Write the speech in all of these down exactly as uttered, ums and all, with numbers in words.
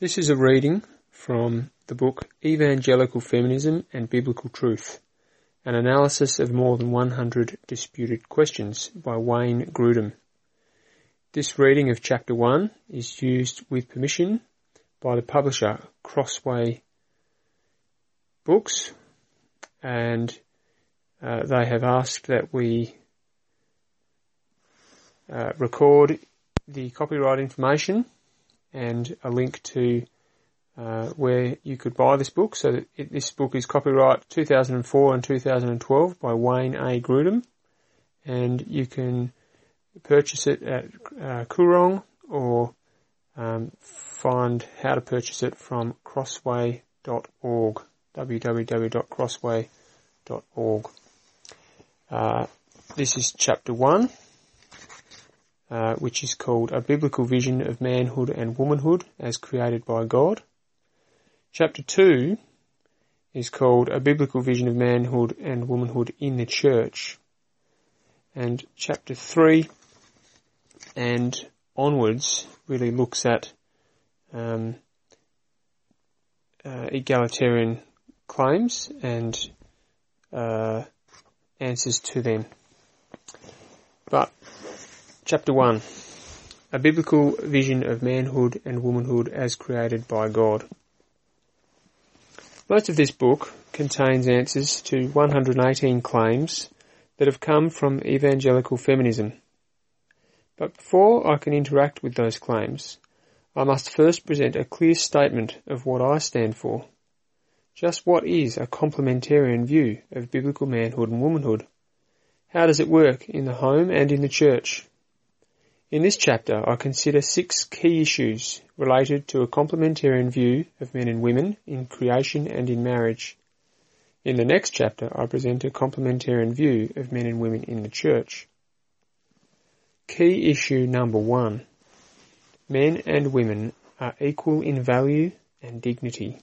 This is a reading from the book Evangelical Feminism and Biblical Truth, an analysis of more than one hundred disputed questions by Wayne Grudem. This reading of chapter one is used with permission by the publisher Crossway Books, and uh, they have asked that we uh, record the copyright information and a link to uh, where you could buy this book. So that it, this book is copyright two thousand four and two thousand twelve by Wayne A. Grudem, and you can purchase it at uh, Koorong or um, find how to purchase it from crossway dot org, w w w dot crossway dot org. Uh, this is chapter one. Uh, which is called A Biblical Vision of Manhood and Womanhood as Created by God. Chapter two is called A Biblical Vision of Manhood and Womanhood in the Church. And chapter three and onwards really looks at um, uh, egalitarian claims and uh, answers to them. But Chapter one, A Biblical Vision of Manhood and Womanhood as Created by God. Most of this book contains answers to one hundred eighteen claims that have come from evangelical feminism. But before I can interact with those claims, I must first present a clear statement of what I stand for. Just what is a complementarian view of biblical manhood and womanhood? How does it work in the home and in the church? In this chapter, I consider six key issues related to a complementarian view of men and women in creation and in marriage. In the next chapter, I present a complementarian view of men and women in the church. Key issue number one. Men and women are equal in value and dignity.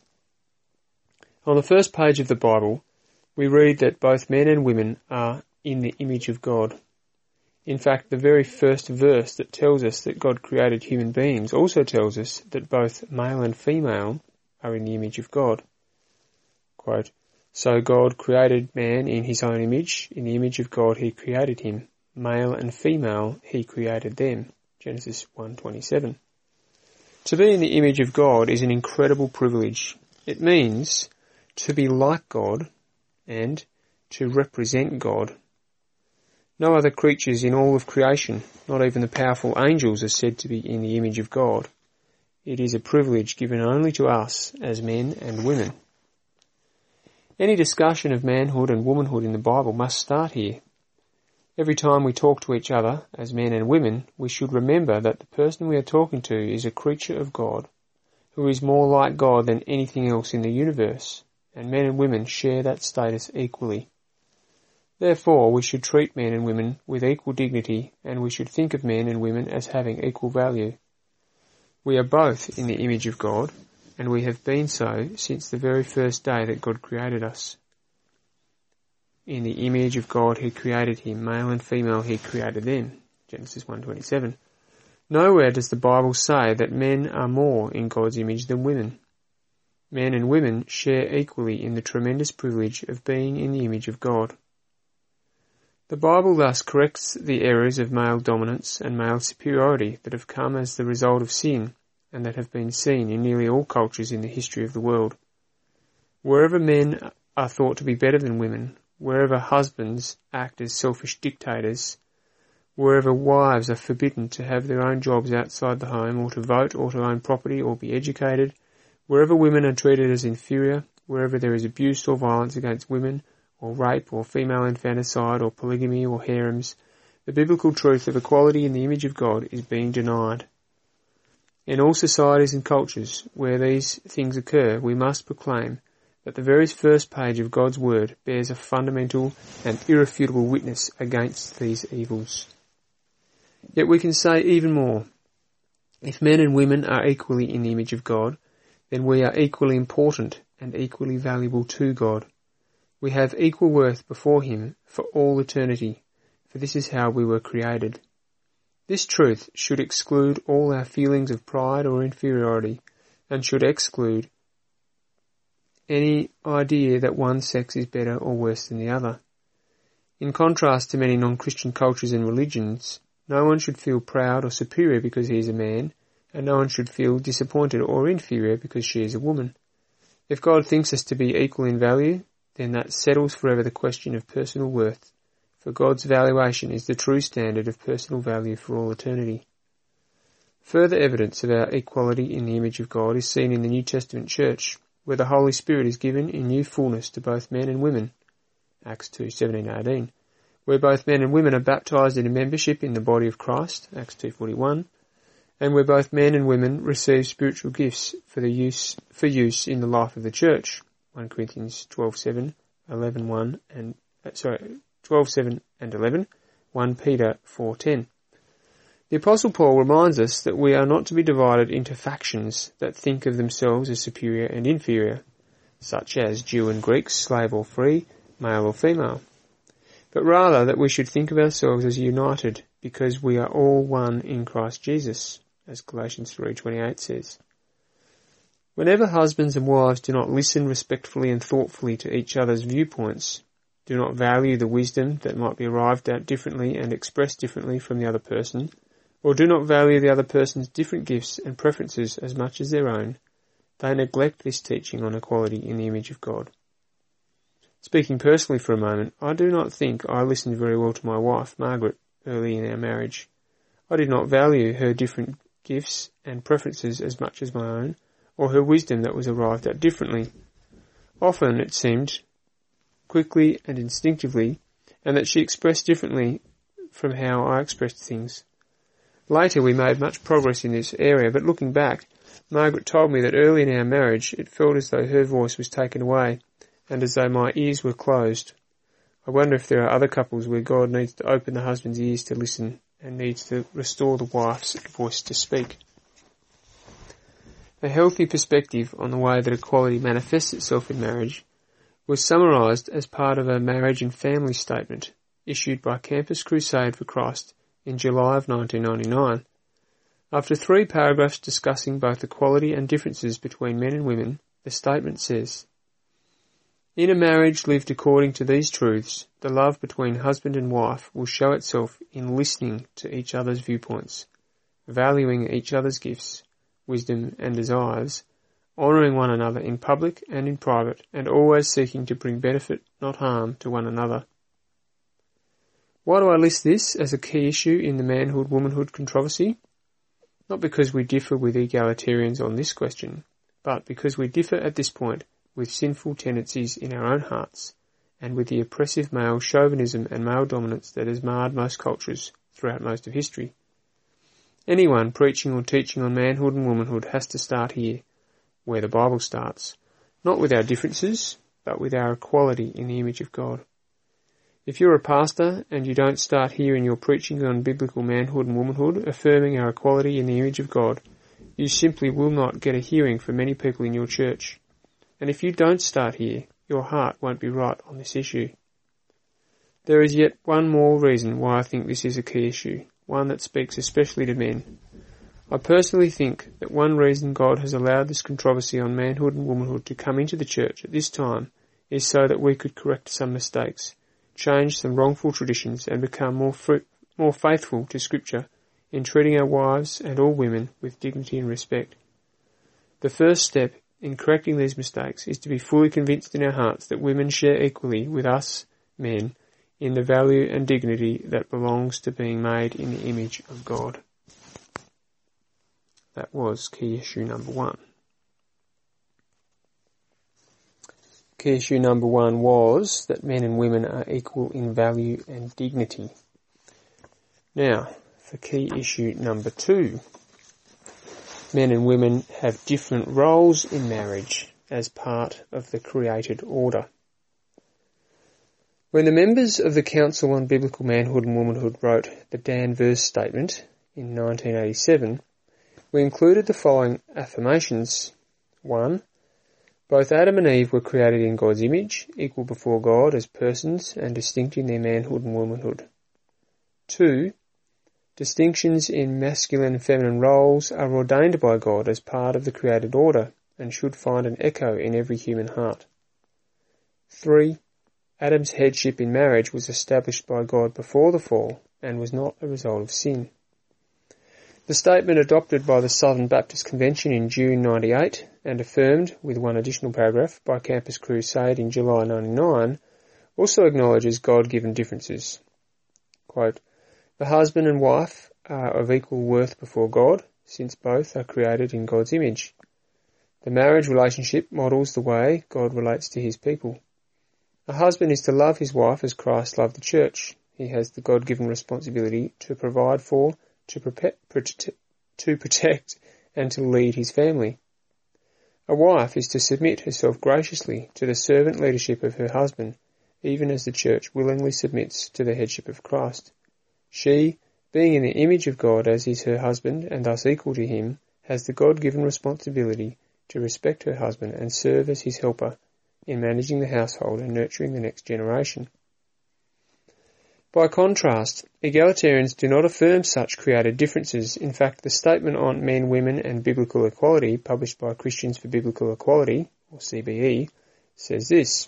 On the first page of the Bible, we read that both men and women are in the image of God. In fact, the very first verse that tells us that God created human beings also tells us that both male and female are in the image of God. Quote, So God created man in his own image, in the image of God he created him, male and female he created them. Genesis one twenty-seven. To be in the image of God is an incredible privilege. It means to be like God and to represent God. No other creatures in all of creation, not even the powerful angels, are said to be in the image of God. It is a privilege given only to us as men and women. Any discussion of manhood and womanhood in the Bible must start here. Every time we talk to each other as men and women, we should remember that the person we are talking to is a creature of God, who is more like God than anything else in the universe, and men and women share that status equally. Therefore, we should treat men and women with equal dignity, and we should think of men and women as having equal value. We are both in the image of God, and we have been so since the very first day that God created us. In the image of God he created him, male and female he created them. Genesis one twenty-seven. Nowhere does the Bible say that men are more in God's image than women. Men and women share equally in the tremendous privilege of being in the image of God. The Bible thus corrects the errors of male dominance and male superiority that have come as the result of sin and that have been seen in nearly all cultures in the history of the world. Wherever men are thought to be better than women, wherever husbands act as selfish dictators, wherever wives are forbidden to have their own jobs outside the home or to vote or to own property or be educated, wherever women are treated as inferior, wherever there is abuse or violence against women, or rape, or female infanticide, or polygamy, or harems, the biblical truth of equality in the image of God is being denied. In all societies and cultures where these things occur, we must proclaim that the very first page of God's Word bears a fundamental and irrefutable witness against these evils. Yet we can say even more. If men and women are equally in the image of God, then we are equally important and equally valuable to God. We have equal worth before him for all eternity, for this is how we were created. This truth should exclude all our feelings of pride or inferiority, and should exclude any idea that one sex is better or worse than the other. In contrast to many non-Christian cultures and religions, no one should feel proud or superior because he is a man, and no one should feel disappointed or inferior because she is a woman. If God thinks us to be equal in value, then that settles forever the question of personal worth, for God's valuation is the true standard of personal value for all eternity. Further evidence of our equality in the image of God is seen in the New Testament church, where the Holy Spirit is given in new fullness to both men and women, Acts two seventeen to eighteen, where both men and women are baptized into membership in the body of Christ, Acts two forty-one, and where both men and women receive spiritual gifts for the use for use in the life of the church, First Corinthians twelve seven, eleven one, and uh, sorry, twelve seven and eleven, First Peter four ten. The Apostle Paul reminds us that we are not to be divided into factions that think of themselves as superior and inferior, such as Jew and Greek, slave or free, male or female, but rather that we should think of ourselves as united because we are all one in Christ Jesus, as Galatians three twenty-eight says. Whenever husbands and wives do not listen respectfully and thoughtfully to each other's viewpoints, do not value the wisdom that might be arrived at differently and expressed differently from the other person, or do not value the other person's different gifts and preferences as much as their own, they neglect this teaching on equality in the image of God. Speaking personally for a moment, I do not think I listened very well to my wife, Margaret, early in our marriage. I did not value her different gifts and preferences as much as my own, or her wisdom that was arrived at differently. Often it seemed, quickly and instinctively, and that she expressed differently from how I expressed things. Later we made much progress in this area, but looking back, Margaret told me that early in our marriage it felt as though her voice was taken away, and as though my ears were closed. I wonder if there are other couples where God needs to open the husband's ears to listen and needs to restore the wife's voice to speak. A healthy perspective on the way that equality manifests itself in marriage was summarised as part of a marriage and family statement issued by Campus Crusade for Christ in July of nineteen ninety-nine. After three paragraphs discussing both equality and differences between men and women, the statement says, "In a marriage lived according to these truths, the love between husband and wife will show itself in listening to each other's viewpoints, valuing each other's gifts, wisdom and desires, honouring one another in public and in private, and always seeking to bring benefit, not harm, to one another." Why do I list this as a key issue in the manhood-womanhood controversy? Not because we differ with egalitarians on this question, but because we differ at this point with sinful tendencies in our own hearts, and with the oppressive male chauvinism and male dominance that has marred most cultures throughout most of history. Anyone preaching or teaching on manhood and womanhood has to start here, where the Bible starts, not with our differences, but with our equality in the image of God. If you're a pastor and you don't start here in your preaching on biblical manhood and womanhood, affirming our equality in the image of God, you simply will not get a hearing from many people in your church. And if you don't start here, your heart won't be right on this issue. There is yet one more reason why I think this is a key issue, one that speaks especially to men. I personally think that one reason God has allowed this controversy on manhood and womanhood to come into the church at this time is so that we could correct some mistakes, change some wrongful traditions, and become more fr- more faithful to Scripture in treating our wives and all women with dignity and respect. The first step in correcting these mistakes is to be fully convinced in our hearts that women share equally with us, men, in the value and dignity that belongs to being made in the image of God. That was key issue number one. Key issue number one was that men and women are equal in value and dignity. Now, for key issue number two. Men and women have different roles in marriage as part of the created order. When the members of the Council on Biblical Manhood and Womanhood wrote the Danvers Statement in nineteen eighty-seven, we included the following affirmations. One, both Adam and Eve were created in God's image, equal before God as persons and distinct in their manhood and womanhood. Two, Distinctions in masculine and feminine roles are ordained by God as part of the created order and should find an echo in every human heart. three. Adam's headship in marriage was established by God before the fall and was not a result of sin. The statement adopted by the Southern Baptist Convention in June ninety-eight and affirmed, with one additional paragraph, by Campus Crusade in July ninety-nine also acknowledges God-given differences. Quote, "The husband and wife are of equal worth before God, since both are created in God's image. The marriage relationship models the way God relates to his people. A husband is to love his wife as Christ loved the church. He has the God-given responsibility to provide for, to, protect, to protect, and to lead his family. A wife is to submit herself graciously to the servant leadership of her husband, even as the church willingly submits to the headship of Christ. She, being in the image of God as is her husband and thus equal to him, has the God-given responsibility to respect her husband and serve as his helper in managing the household and nurturing the next generation." By contrast, egalitarians do not affirm such created differences. In fact, the Statement on Men, Women and Biblical Equality, published by Christians for Biblical Equality, or C B E, says this.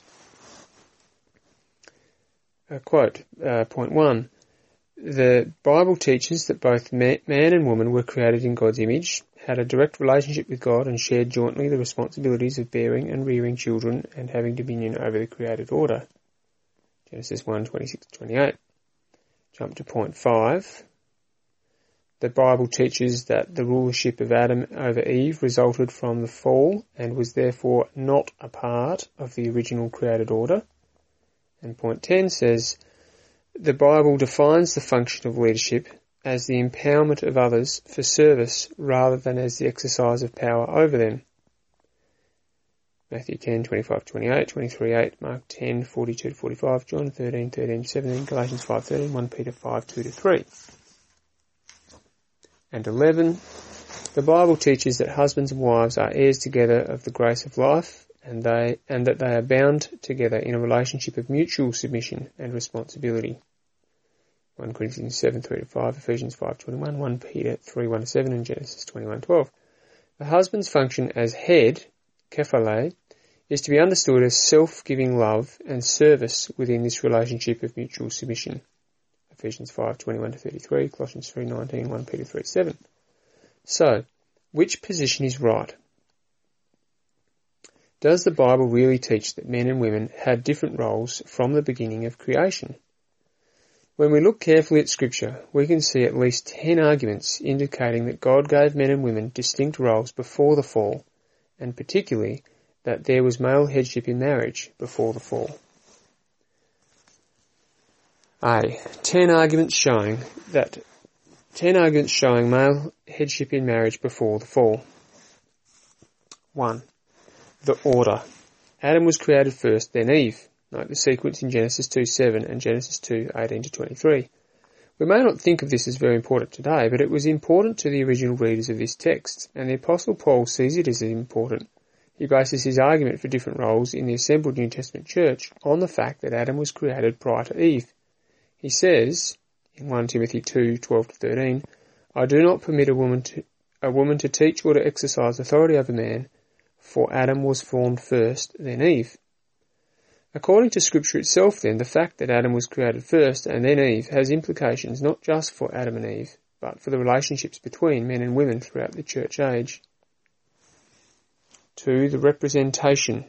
Uh, quote, uh, point one. The Bible teaches that both man and woman were created in God's image, had a direct relationship with God and shared jointly the responsibilities of bearing and rearing children and having dominion over the created order. Genesis one, twenty-six to twenty-eight. Jump to point five. The Bible teaches that the rulership of Adam over Eve resulted from the fall and was therefore not a part of the original created order. And point ten says, the Bible defines the function of leadership as the empowerment of others for service rather than as the exercise of power over them. Matthew ten, twenty-five to twenty-eight, twenty-three eight, Mark ten, forty-two to forty-five, John thirteen, thirteen to seventeen, Galatians five thirteen, First Peter five, two to three. And eleven, the Bible teaches that husbands and wives are heirs together of the grace of life, and they and that they are bound together in a relationship of mutual submission and responsibility. First Corinthians seven, three to five, Ephesians five, twenty-one, First Peter three, one to seven, and Genesis twenty-one, twelve. The husband's function as head, kephale, is to be understood as self-giving love and service within this relationship of mutual submission. Ephesians five, twenty-one to thirty-three, Colossians three, nineteen, First Peter three, seven. So, which position is right? Does the Bible really teach that men and women had different roles from the beginning of creation? When we look carefully at Scripture, we can see at least ten arguments indicating that God gave men and women distinct roles before the fall, and particularly that there was male headship in marriage before the fall. A. Ten arguments showing that ten arguments showing male headship in marriage before the fall. One. The order. Adam was created first, then Eve. Note the sequence in Genesis two seven and Genesis two eighteen to twenty-three. We may not think of this as very important today, but it was important to the original readers of this text, and the Apostle Paul sees it as important. He bases his argument for different roles in the assembled New Testament church on the fact that Adam was created prior to Eve. He says, in First Timothy two, twelve to thirteen, I do not permit a woman to, a woman to teach or to exercise authority over man, for Adam was formed first, then Eve. According to Scripture itself, then, the fact that Adam was created first and then Eve has implications not just for Adam and Eve, but for the relationships between men and women throughout the church age. Two, the representation.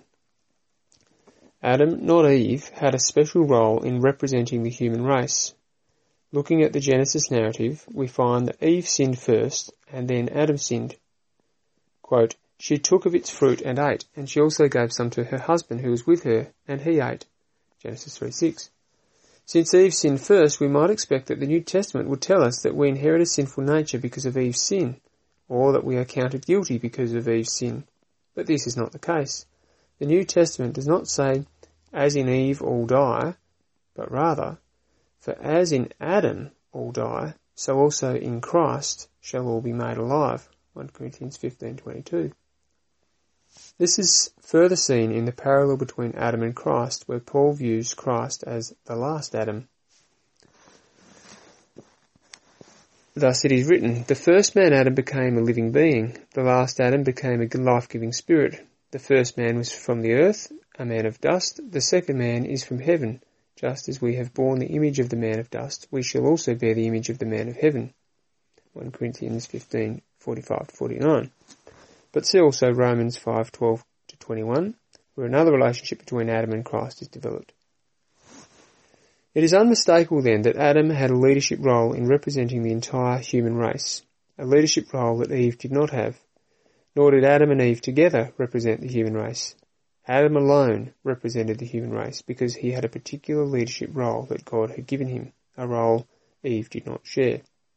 Adam, not Eve, had a special role in representing the human race. Looking at the Genesis narrative, we find that Eve sinned first, and then Adam sinned. Quote, she took of its fruit and ate, and she also gave some to her husband who was with her, and he ate. Genesis three six. Since Eve sinned first, we might expect that the New Testament would tell us that we inherit a sinful nature because of Eve's sin, or that we are counted guilty because of Eve's sin. But this is not the case. The New Testament does not say, as in Eve all die, but rather, for as in Adam all die, so also in Christ shall all be made alive. First Corinthians fifteen twenty-two. This is further seen in the parallel between Adam and Christ, where Paul views Christ as the last Adam. Thus it is written, the first man Adam became a living being, the last Adam became a life-giving spirit. The first man was from the earth, a man of dust, the second man is from heaven. Just as we have borne the image of the man of dust, we shall also bear the image of the man of heaven. First Corinthians fifteen, forty-five to forty-nine. But see also Romans five, twelve to twenty-one, where another relationship between Adam and Christ is developed. It is unmistakable then that Adam had a leadership role in representing the entire human race, a leadership role that Eve did not have, nor did Adam and Eve together represent the human race. Adam alone represented the human race because he had a particular leadership role that God had given him, a role Eve did not share.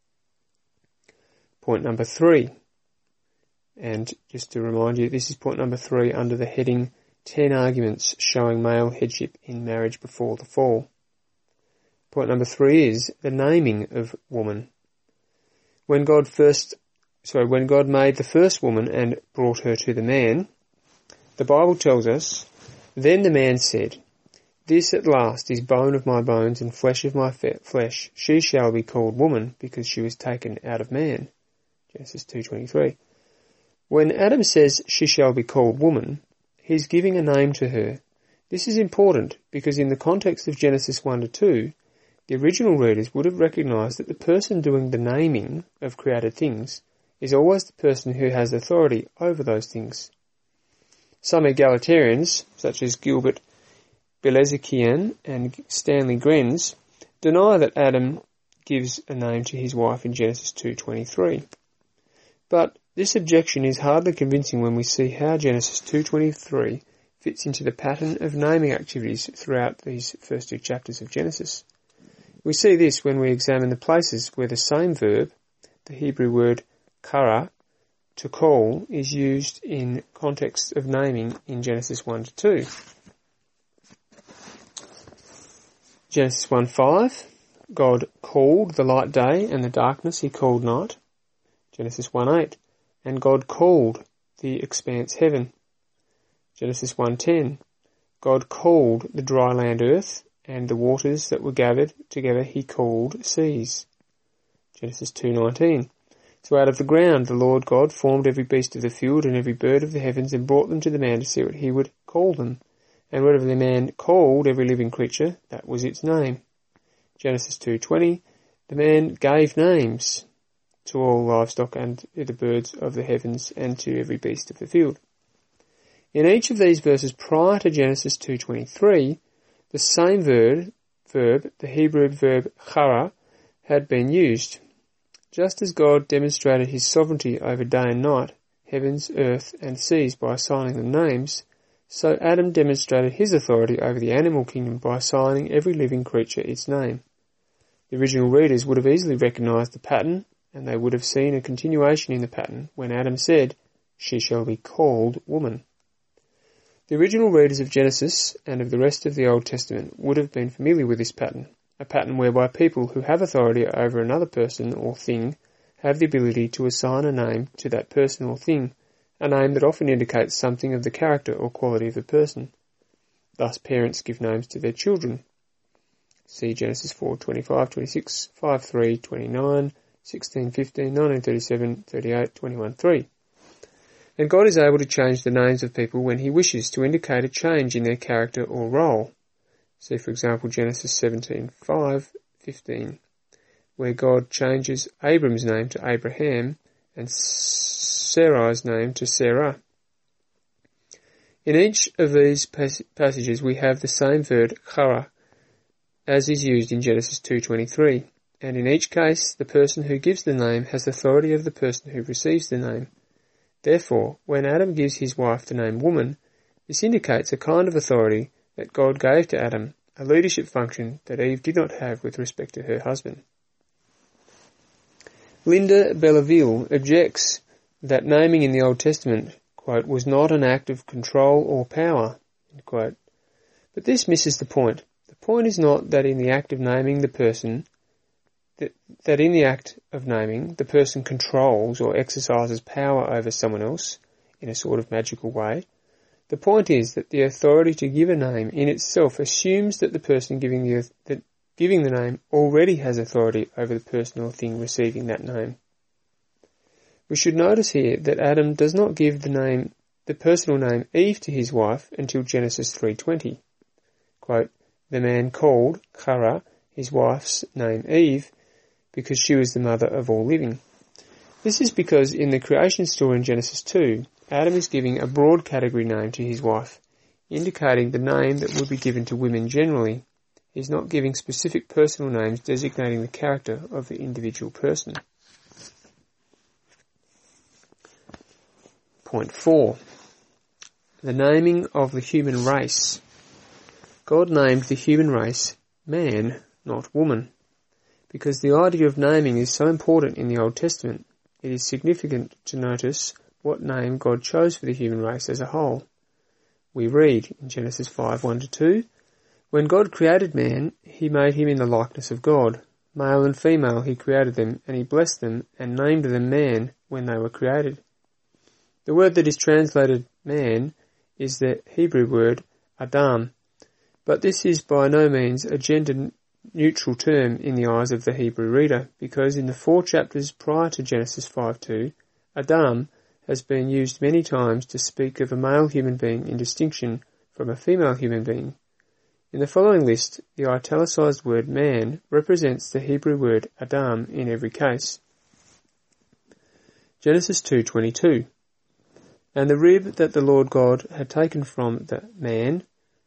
Point number three, and just to remind you, this is point number three under the heading ten Arguments Showing Male Headship in Marriage Before the Fall. Point number three is the naming of woman. When God first, sorry, when God made the first woman and brought her to the man, the Bible tells us, then the man said, this at last is bone of my bones and flesh of my flesh. She shall be called woman because she was taken out of man. Genesis two twenty-three. When Adam says she shall be called woman, he's giving a name to her. This is important because in the context of Genesis one to two, the original readers would have recognised that the person doing the naming of created things is always the person who has authority over those things. Some egalitarians, such as Gilbert Belezikian and Stanley Grenz, deny that Adam gives a name to his wife in Genesis two twenty-three. But this objection is hardly convincing when we see how Genesis two twenty-three fits into the pattern of naming activities throughout these first two chapters of Genesis. We see this when we examine the places where the same verb, the Hebrew word kara, to call, is used in context of naming in Genesis one to two. Genesis one five, God called the light day and the darkness he called night. Genesis one eight, and God called the expanse heaven. Genesis one ten, God called the dry land earth, and the waters that were gathered together he called seas. Genesis two nineteen, so out of the ground the Lord God formed every beast of the field and every bird of the heavens and brought them to the man to see what he would call them. And whatever the man called every living creature, that was its name. Genesis two twenty, the man gave names to all livestock and to the birds of the heavens and to every beast of the field. In each of these verses prior to Genesis two twenty-three, the same verb, verb, the Hebrew verb chara, had been used. Just as God demonstrated his sovereignty over day and night, heavens, earth, and seas by assigning them names, so Adam demonstrated his authority over the animal kingdom by assigning every living creature its name. The original readers would have easily recognised the pattern, and they would have seen a continuation in the pattern when Adam said, she shall be called woman. The original readers of Genesis and of the rest of the Old Testament would have been familiar with this pattern, a pattern whereby people who have authority over another person or thing have the ability to assign a name to that person or thing, a name that often indicates something of the character or quality of the person. Thus parents give names to their children. See Genesis four twenty-five, twenty-six, five three, twenty-nine, sixteen, fifteen, nineteen, thirty-seven, thirty-eight, twenty-one, three. And God is able to change the names of people when he wishes to indicate a change in their character or role. See, for example, Genesis seventeen, five, fifteen, where God changes Abram's name to Abraham and Sarai's name to Sarah. In each of these pas- passages we have the same verb, chara, as is used in Genesis two twenty-three, and in each case the person who gives the name has authority of the person who receives the name. Therefore, when Adam gives his wife the name woman, this indicates a kind of authority that God gave to Adam, a leadership function that Eve did not have with respect to her husband. Linda Belleville objects that naming in the Old Testament, quote, was not an act of control or power, end quote. But this misses the point. The point is not that in the act of naming the person, that, that in the act of naming, the person controls or exercises power over someone else in a sort of magical way. The point is that the authority to give a name in itself assumes that the person giving the, that giving the name already has authority over the person or thing receiving that name. We should notice here that Adam does not give the name, the personal name Eve to his wife until Genesis three twenty. Quote, the man called Chara his wife's name Eve because she was the mother of all living. This is because in the creation story in Genesis two, Adam is giving a broad category name to his wife, indicating the name that would be given to women generally. He is not giving specific personal names designating the character of the individual person. Point four. The naming of the human race. God named the human race man, not woman. Because the idea of naming is so important in the Old Testament, it is significant to notice what name God chose for the human race as a whole. We read in Genesis five, one to two, when God created man, he made him in the likeness of God. Male and female he created them, and he blessed them and named them man when they were created. The word that is translated man is the Hebrew word Adam, but this is by no means a gender-neutral term in the eyes of the Hebrew reader, because in the four chapters prior to Genesis five two, Adam has been used many times to speak of a male human being in distinction from a female human being. In the following list, the italicized word man represents the Hebrew word Adam in every case. Genesis two twenty-two. And the rib that the Lord God had taken from the man,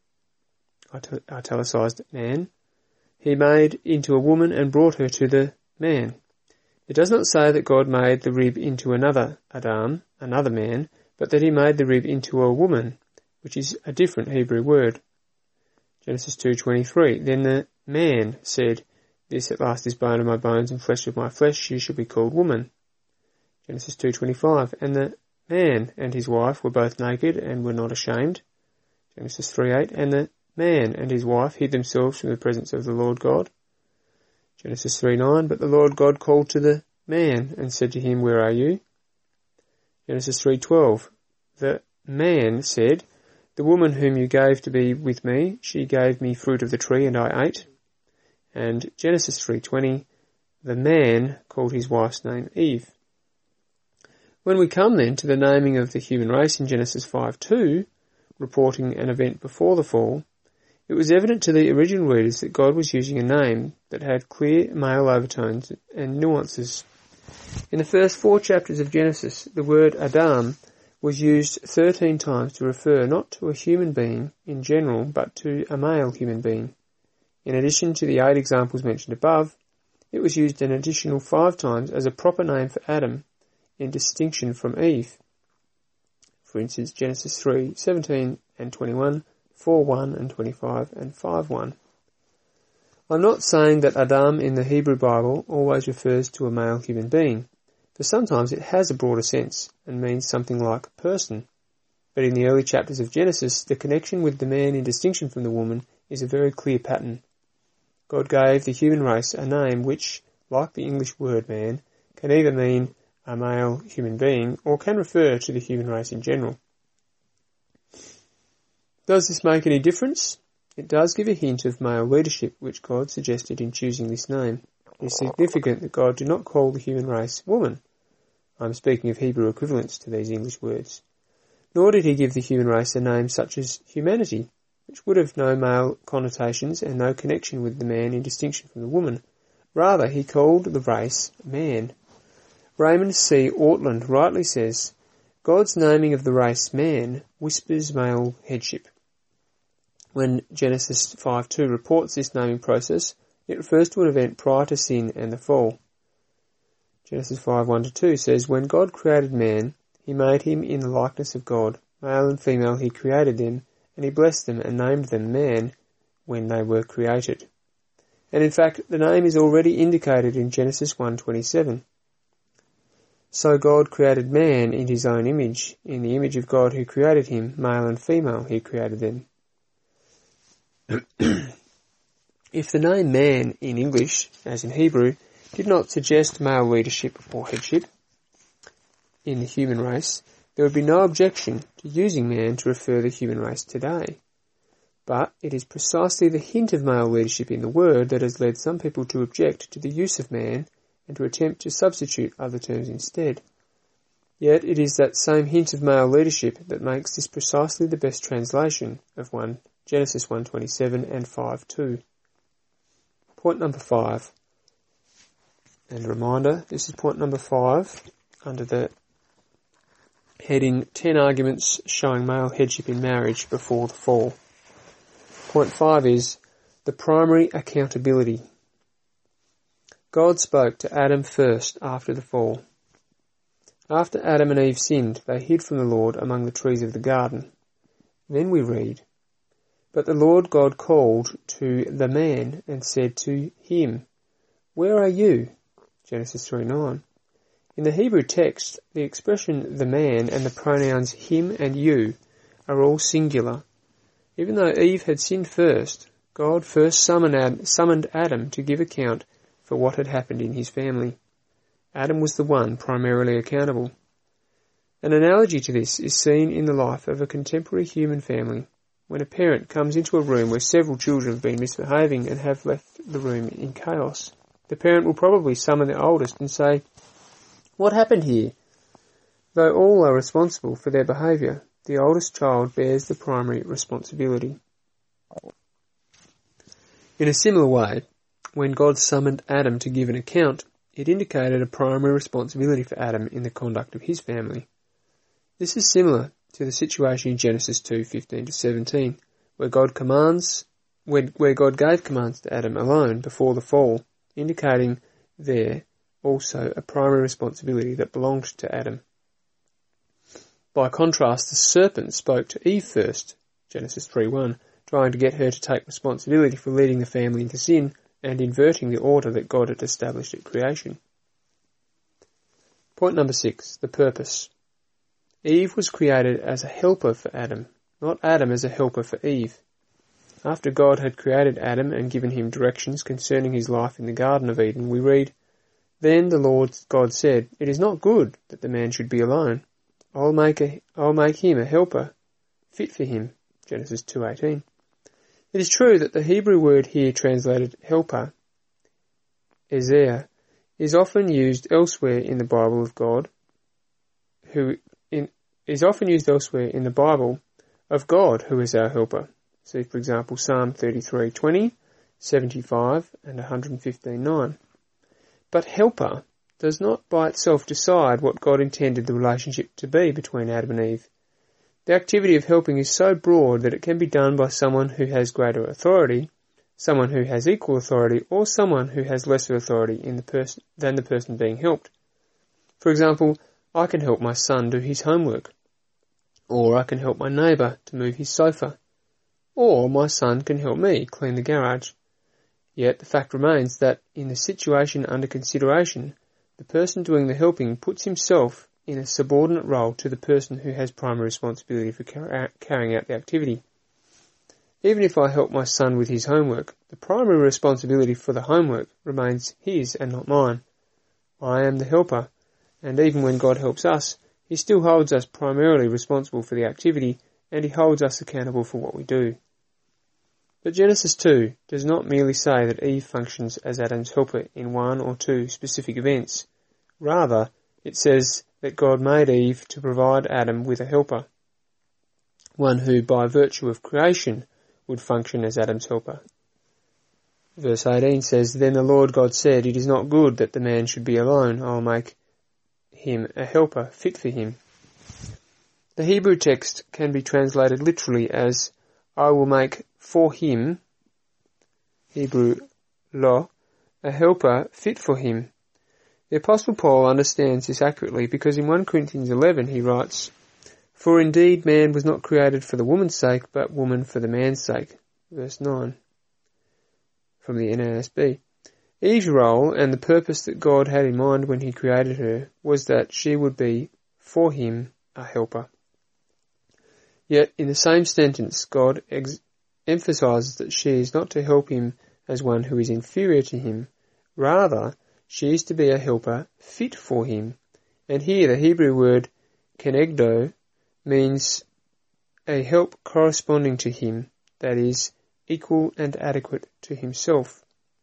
italicized man, he made into a woman and brought her to the man. It does not say that God made the rib into another Adam, another man, but that he made the rib into a woman, which is a different Hebrew word. Genesis two twenty-three. Then the man said, this at last is bone of my bones and flesh of my flesh, she shall be called woman. Genesis two twenty-five. And the man and his wife were both naked and were not ashamed. Genesis three eight. And the man and his wife hid themselves from the presence of the Lord God. Genesis three nine. But the Lord God called to the man and said to him, where are you? Genesis three twelve. The man said, the woman whom you gave to be with me, she gave me fruit of the tree and I ate. And Genesis three twenty. The man called his wife's name Eve. When we come then to the naming of the human race in Genesis five two, reporting an event before the fall, it was evident to the original readers that God was using a name that had clear male overtones and nuances. In the first four chapters of Genesis, the word Adam was used thirteen times to refer not to a human being in general, but to a male human being. In addition to the eight examples mentioned above, it was used an additional five times as a proper name for Adam, in distinction from Eve. For instance, Genesis three seventeen and twenty-one, four one and twenty-five, and five one. I'm not saying that Adam in the Hebrew Bible always refers to a male human being, for sometimes it has a broader sense and means something like person. But in the early chapters of Genesis, the connection with the man in distinction from the woman is a very clear pattern. God gave the human race a name which, like the English word man, can either mean a male human being or can refer to the human race in general. Does this make any difference? It does give a hint of male leadership, which God suggested in choosing this name. It is significant that God did not call the human race woman. I'm speaking of Hebrew equivalents to these English words. Nor did he give the human race a name such as humanity, which would have no male connotations and no connection with the man in distinction from the woman. Rather, he called the race man. Raymond C. Ortland rightly says, God's naming of the race man whispers male headship. When Genesis five two reports this naming process, it refers to an event prior to sin and the fall. Genesis five one to two says, when God created man, he made him in the likeness of God. Male and female he created them, and he blessed them and named them man when they were created. And in fact, the name is already indicated in Genesis one twenty-seven. So God created man in his own image. In the image of God who created him, male and female he created them. If the name man in English, as in Hebrew, did not suggest male leadership or headship in the human race, there would be no objection to using man to refer the human race today. But it is precisely the hint of male leadership in the Word that has led some people to object to the use of man and to attempt to substitute other terms instead. Yet it is that same hint of male leadership that makes this precisely the best translation of one Genesis one twenty-seven and five two. Point number five. And a reminder, this is point number five under the heading ten Arguments Showing Male Headship in Marriage Before the Fall. Point five is the primary accountability. God spoke to Adam first after the fall. After Adam and Eve sinned, they hid from the Lord among the trees of the garden. Then we read, "But the Lord God called to the man and said to him, 'Where are you?'" Genesis three nine. In the Hebrew text, the expression the man and the pronouns him and you are all singular. Even though Eve had sinned first, God first summoned Adam to give account for what had happened in his family. Adam was the one primarily accountable. An analogy to this is seen in the life of a contemporary human family. When a parent comes into a room where several children have been misbehaving and have left the room in chaos, the parent will probably summon the oldest and say, "What happened here?" Though all are responsible for their behaviour, the oldest child bears the primary responsibility. In a similar way, when God summoned Adam to give an account, it indicated a primary responsibility for Adam in the conduct of his family. This is similar to the situation in Genesis two fifteen to seventeen, where God commands, where, where God gave commands to Adam alone before the fall, indicating there also a primary responsibility that belonged to Adam. By contrast, the serpent spoke to Eve first, Genesis three one, trying to get her to take responsibility for leading the family into sin and inverting the order that God had established at creation. Point number six, the purpose. Eve was created as a helper for Adam, not Adam as a helper for Eve. After God had created Adam and given him directions concerning his life in the Garden of Eden, we read, "Then the Lord God said, 'It is not good that the man should be alone. I'll make a, I'll make him a helper fit for him.'" Genesis two eighteen. It is true that the Hebrew word here translated helper, ezer, is often used elsewhere in the Bible of God, who in, is often used elsewhere in the Bible of God who is our helper. See, for example, Psalm thirty-three twenty, seventy-five, and one fifteen nine. But helper does not by itself decide what God intended the relationship to be between Adam and Eve. The activity of helping is so broad that it can be done by someone who has greater authority, someone who has equal authority, or someone who has lesser authority in the person than the person being helped. For example, I can help my son do his homework, or I can help my neighbour to move his sofa, or my son can help me clean the garage. Yet the fact remains that in the situation under consideration, the person doing the helping puts himself in a subordinate role to the person who has primary responsibility for car- carrying out the activity. Even if I help my son with his homework, the primary responsibility for the homework remains his and not mine. I am the helper, and even when God helps us, he still holds us primarily responsible for the activity, and he holds us accountable for what we do. But Genesis two does not merely say that Eve functions as Adam's helper in one or two specific events. Rather, it says that God made Eve to provide Adam with a helper, one who, by virtue of creation, would function as Adam's helper. Verse eighteen says, "Then the Lord God said, 'It is not good that the man should be alone. I will make him a helper fit for him.'" The Hebrew text can be translated literally as, "I will make for him," Hebrew lo, "a helper fit for him." The Apostle Paul understands this accurately because in First Corinthians eleven he writes, "For indeed man was not created for the woman's sake, but woman for the man's sake." Verse nine, from the N A S B. Eve's role and the purpose that God had in mind when he created her was that she would be, for him, a helper. Yet in the same sentence, God ex- emphasizes that she is not to help him as one who is inferior to him. Rather, she is to be a helper fit for him. And here the Hebrew word kenegdo means a help corresponding to him, that is, equal and adequate to himself.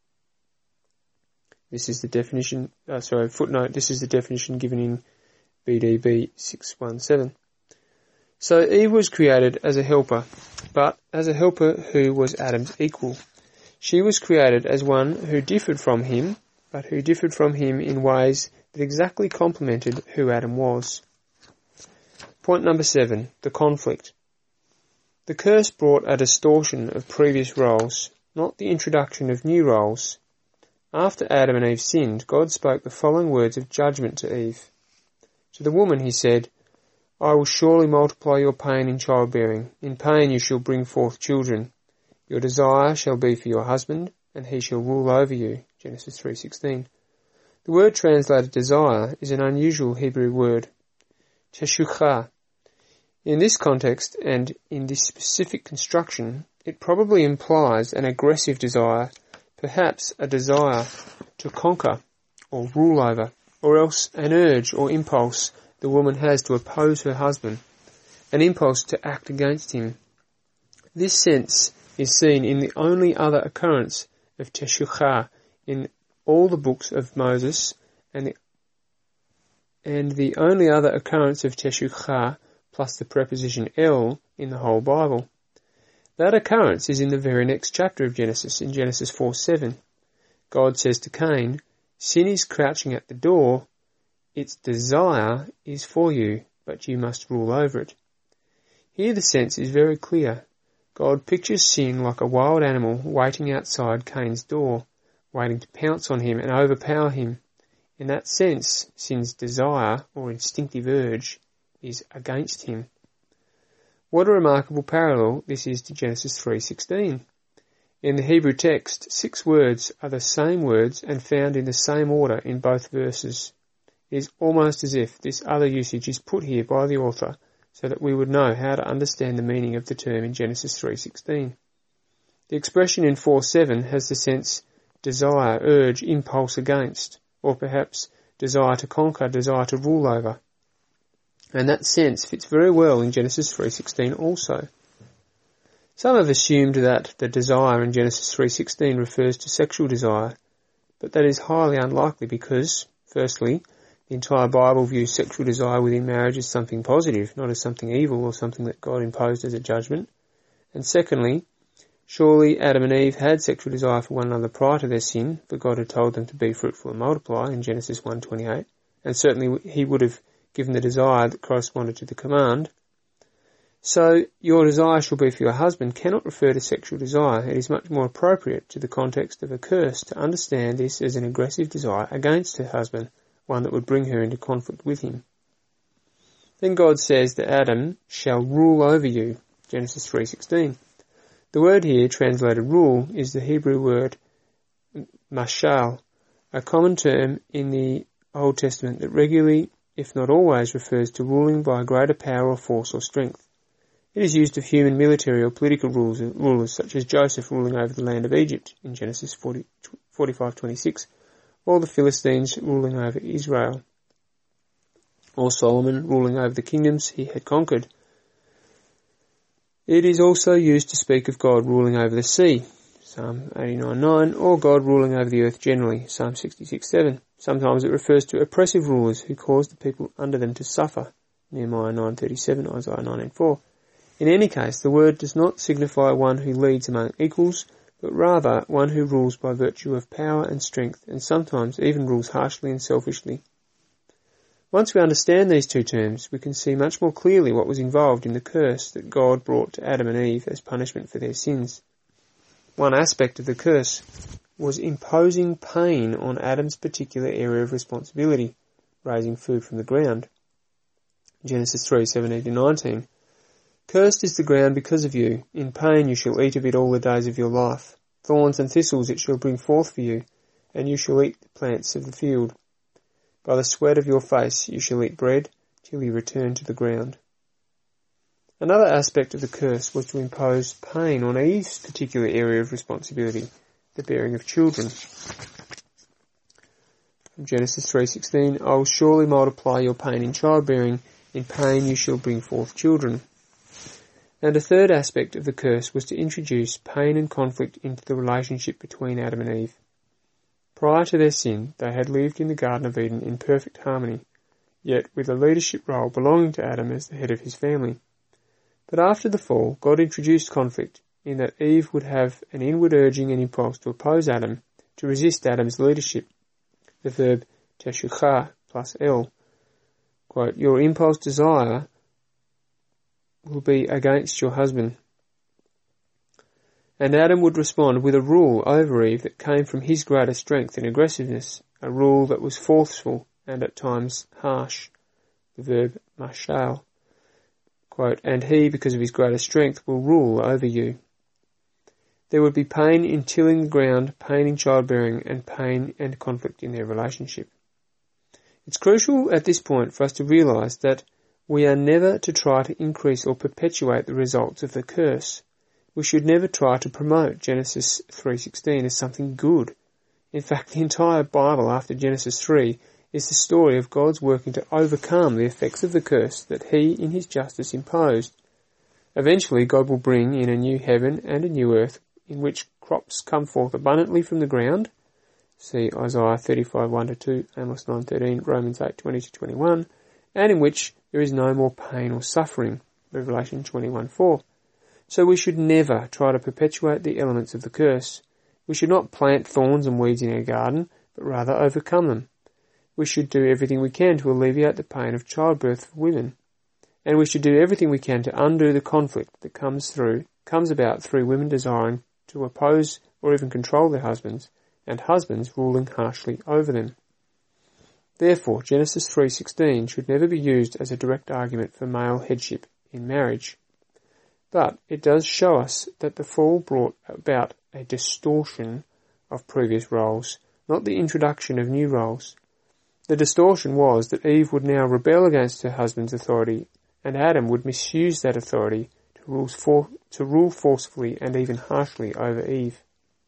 This is the definition, uh, sorry, footnote, this is the definition given in B D B six one seven. So Eve was created as a helper, but as a helper who was Adam's equal. She was created as one who differed from him, but who differed from him in ways that exactly complemented who Adam was. Point number seven, the conflict. The curse brought a distortion of previous roles, not the introduction of new roles. After Adam and Eve sinned, God spoke the following words of judgment to Eve. To the woman he said, I will surely multiply your pain in childbearing. In pain you shall bring forth children. Your desire shall be for your husband, and he shall rule over you. Genesis three sixteen. The word translated desire is an unusual Hebrew word, teshukha. In this context and in this specific construction, it probably implies an aggressive desire, perhaps a desire to conquer or rule over, or else an urge or impulse the woman has to oppose her husband, an impulse to act against him. This sense is seen in the only other occurrence of teshukha in all the books of Moses, and the, and the only other occurrence of teshukha plus the preposition el in the whole Bible. That occurrence is in the very next chapter of Genesis, in Genesis four seven. God says to Cain, sin is crouching at the door, its desire is for you, but you must rule over it. Here the sense is very clear. God pictures sin like a wild animal waiting outside Cain's door, waiting to pounce on him and overpower him. In that sense, sin's desire, or instinctive urge, is against him. What a remarkable parallel this is to Genesis three sixteen. In the Hebrew text, six words are the same words and found in the same order in both verses. It is almost as if this other usage is put here by the author so that we would know how to understand the meaning of the term in Genesis three sixteen. The expression in four seven has the sense desire, urge, impulse against, or perhaps desire to conquer, desire to rule over. And that sense fits very well in Genesis three sixteen also. Some have assumed that the desire in Genesis three sixteen refers to sexual desire, but that is highly unlikely because, firstly, the entire Bible views sexual desire within marriage as something positive, not as something evil or something that God imposed as a judgment. And secondly, surely Adam and Eve had sexual desire for one another prior to their sin, for God had told them to be fruitful and multiply in Genesis one twenty-eight, and certainly he would have given the desire that corresponded to the command. So, your desire shall be for your husband cannot refer to sexual desire. It is much more appropriate to the context of a curse to understand this as an aggressive desire against her husband, one that would bring her into conflict with him. Then God says that Adam shall rule over you, Genesis three sixteen. The word here, translated rule, is the Hebrew word mashal, a common term in the Old Testament that regularly, if not always, refers to ruling by a greater power or force or strength. It is used of human military or political rulers, rulers such as Joseph ruling over the land of Egypt in Genesis forty-five twenty-six, or the Philistines ruling over Israel, or Solomon ruling over the kingdoms he had conquered. It is also used to speak of God ruling over the sea, Psalm eighty-nine nine, or God ruling over the earth generally, Psalm sixty-six seven. Sometimes it refers to oppressive rulers who cause the people under them to suffer, Nehemiah nine thirty-seven, Isaiah nineteen four. In any case, the word does not signify one who leads among equals, but rather one who rules by virtue of power and strength, and sometimes even rules harshly and selfishly. Once we understand these two terms, we can see much more clearly what was involved in the curse that God brought to Adam and Eve as punishment for their sins. One aspect of the curse was imposing pain on Adam's particular area of responsibility, raising food from the ground. Genesis three seventeen to nineteen. Cursed is the ground because of you. In pain you shall eat of it all the days of your life. Thorns and thistles it shall bring forth for you, and you shall eat the plants of the field. By the sweat of your face you shall eat bread, till you return to the ground. Another aspect of the curse was to impose pain on Eve's particular area of responsibility, the bearing of children. From Genesis three sixteen, I will surely multiply your pain in childbearing. In pain you shall bring forth children. And a third aspect of the curse was to introduce pain and conflict into the relationship between Adam and Eve. Prior to their sin, they had lived in the Garden of Eden in perfect harmony, yet with a leadership role belonging to Adam as the head of his family. But after the fall, God introduced conflict, in that Eve would have an inward urging and impulse to oppose Adam, to resist Adam's leadership. The verb teshucha plus el, quote, your impulse desire will be against your husband. And Adam would respond with a rule over Eve that came from his greater strength and aggressiveness, a rule that was forceful and at times harsh. The verb mashal, quote, and he, because of his greater strength, will rule over you. There would be pain in tilling the ground, pain in childbearing, and pain and conflict in their relationship. It's crucial at this point for us to realise that we are never to try to increase or perpetuate the results of the curse. We should never try to promote Genesis three sixteen as something good. In fact, the entire Bible after Genesis three is the story of God's working to overcome the effects of the curse that he, in his justice, imposed. Eventually, God will bring in a new heaven and a new earth in which crops come forth abundantly from the ground. See Isaiah thirty-five, one to two, Amos nine thirteen, Romans eight, twenty to twenty-one, and in which there is no more pain or suffering, Revelation twenty-one, four. So we should never try to perpetuate the elements of the curse. We should not plant thorns and weeds in our garden, but rather overcome them. We should do everything we can to alleviate the pain of childbirth for women. And we should do everything we can to undo the conflict that comes through, comes about through women desiring to oppose or even control their husbands, and husbands ruling harshly over them. Therefore, Genesis three sixteen should never be used as a direct argument for male headship in marriage. But it does show us that the fall brought about a distortion of previous roles, not the introduction of new roles. The distortion was that Eve would now rebel against her husband's authority, and Adam would misuse that authority to rule, for, to rule forcefully and even harshly over Eve.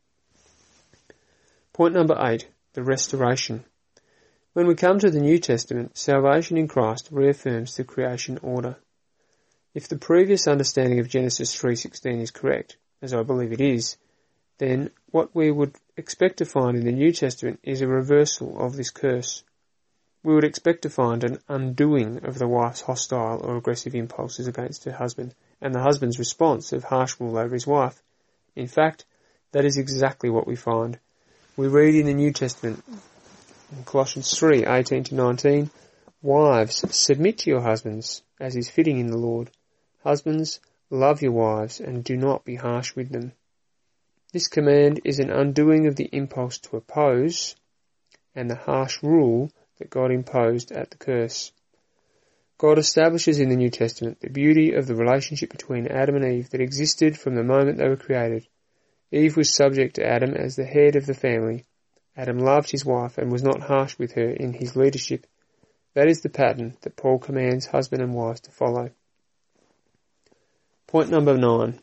Point number eight, the restoration. When we come to the New Testament, salvation in Christ reaffirms the creation order. If the previous understanding of Genesis three sixteen is correct, as I believe it is, then what we would expect to find in the New Testament is a reversal of this curse. We would expect to find an undoing of the wife's hostile or aggressive impulses against her husband, and the husband's response of harsh rule over his wife. In fact, that is exactly what we find. We read in the New Testament, in Colossians three, eighteen to nineteen, wives, submit to your husbands, as is fitting in the Lord. Husbands, love your wives, and do not be harsh with them. This command is an undoing of the impulse to oppose, and the harsh rule that God imposed at the curse. God establishes in the New Testament the beauty of the relationship between Adam and Eve that existed from the moment they were created. Eve was subject to Adam as the head of the family. Adam loved his wife and was not harsh with her in his leadership. That is the pattern that Paul commands husband and wives to follow. Point number nine.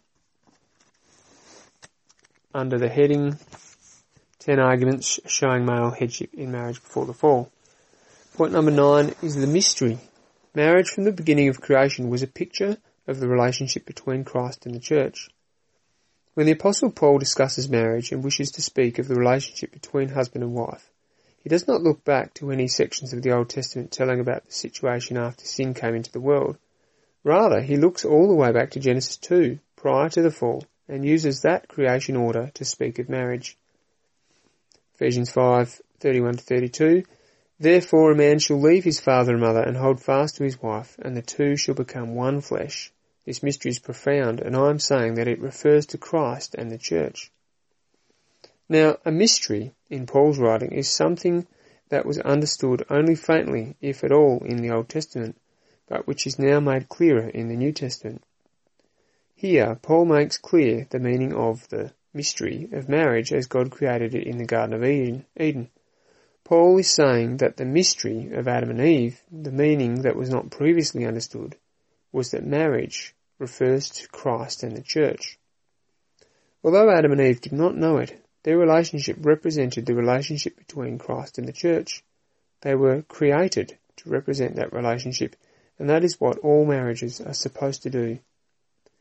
Under the heading, ten arguments showing male headship in marriage before the fall. Point number nine is the mystery. Marriage from the beginning of creation was a picture of the relationship between Christ and the church. When the Apostle Paul discusses marriage and wishes to speak of the relationship between husband and wife, he does not look back to any sections of the Old Testament telling about the situation after sin came into the world. Rather, he looks all the way back to Genesis two, prior to the fall, and uses that creation order to speak of marriage. Ephesians five, thirty-one to thirty-two, therefore a man shall leave his father and mother and hold fast to his wife, and the two shall become one flesh. This mystery is profound, and I am saying that it refers to Christ and the church. Now, a mystery, in Paul's writing, is something that was understood only faintly, if at all, in the Old Testament, but which is now made clearer in the New Testament. Here, Paul makes clear the meaning of the mystery of marriage as God created it in the Garden of Eden. Eden. Paul is saying that the mystery of Adam and Eve, the meaning that was not previously understood, was that marriage refers to Christ and the church. Although Adam and Eve did not know it, their relationship represented the relationship between Christ and the church. They were created to represent that relationship, and that is what all marriages are supposed to do.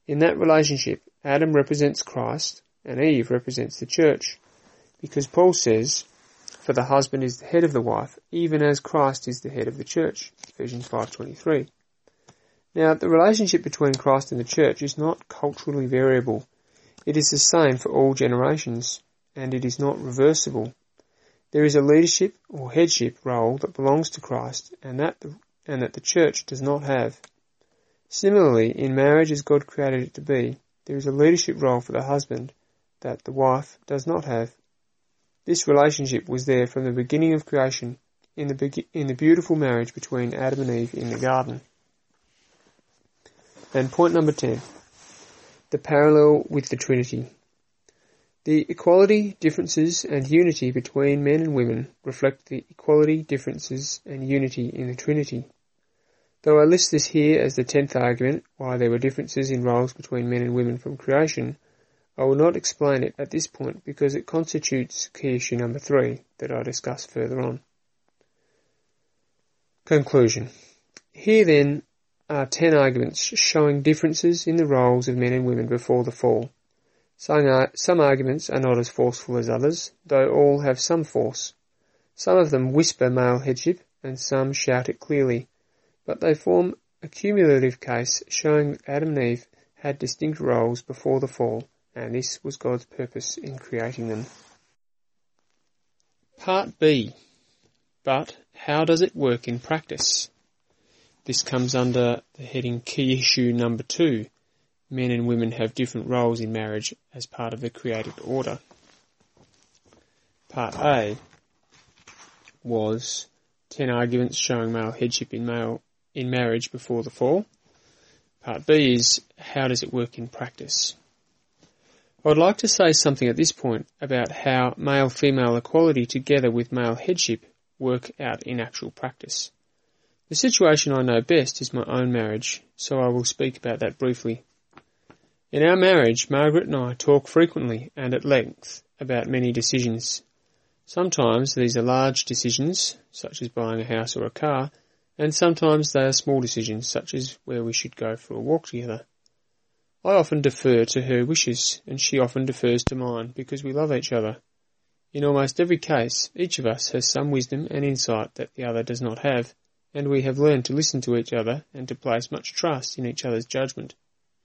In that relationship, Adam represents Christ and Eve represents the church, because Paul says, "For the husband is the head of the wife, even as Christ is the head of the church," Ephesians five twenty-three. Now, the relationship between Christ and the church is not culturally variable. It is the same for all generations, and it is not reversible. There is a leadership or headship role that belongs to Christ and that the, and that the church does not have. Similarly, in marriage as God created it to be, there is a leadership role for the husband that the wife does not have. This relationship was there from the beginning of creation in the, be- in the beautiful marriage between Adam and Eve in the garden. And point number ten, the parallel with the Trinity. The equality, differences and unity between men and women reflect the equality, differences and unity in the Trinity. Though I list this here as the tenth argument why there were differences in roles between men and women from creation, I will not explain it at this point because it constitutes key issue number three that I discuss further on. Conclusion. Here then are ten arguments showing differences in the roles of men and women before the fall. Some, some arguments are not as forceful as others, though all have some force. Some of them whisper male headship and some shout it clearly, but they form a cumulative case showing that Adam and Eve had distinct roles before the fall, and this was God's purpose in creating them. Part B. But how does it work in practice? This comes under the heading Key Issue Number two. Men and women have different roles in marriage as part of the created order. Part A was ten arguments showing male headship in male in marriage before the fall. Part B is how does it work in practice? I would like to say something at this point about how male-female equality together with male headship work out in actual practice. The situation I know best is my own marriage, so I will speak about that briefly. In our marriage, Margaret and I talk frequently and at length about many decisions. Sometimes these are large decisions, such as buying a house or a car, and sometimes they are small decisions, such as where we should go for a walk together. I often defer to her wishes, and she often defers to mine, because we love each other. In almost every case, each of us has some wisdom and insight that the other does not have, and we have learned to listen to each other and to place much trust in each other's judgment.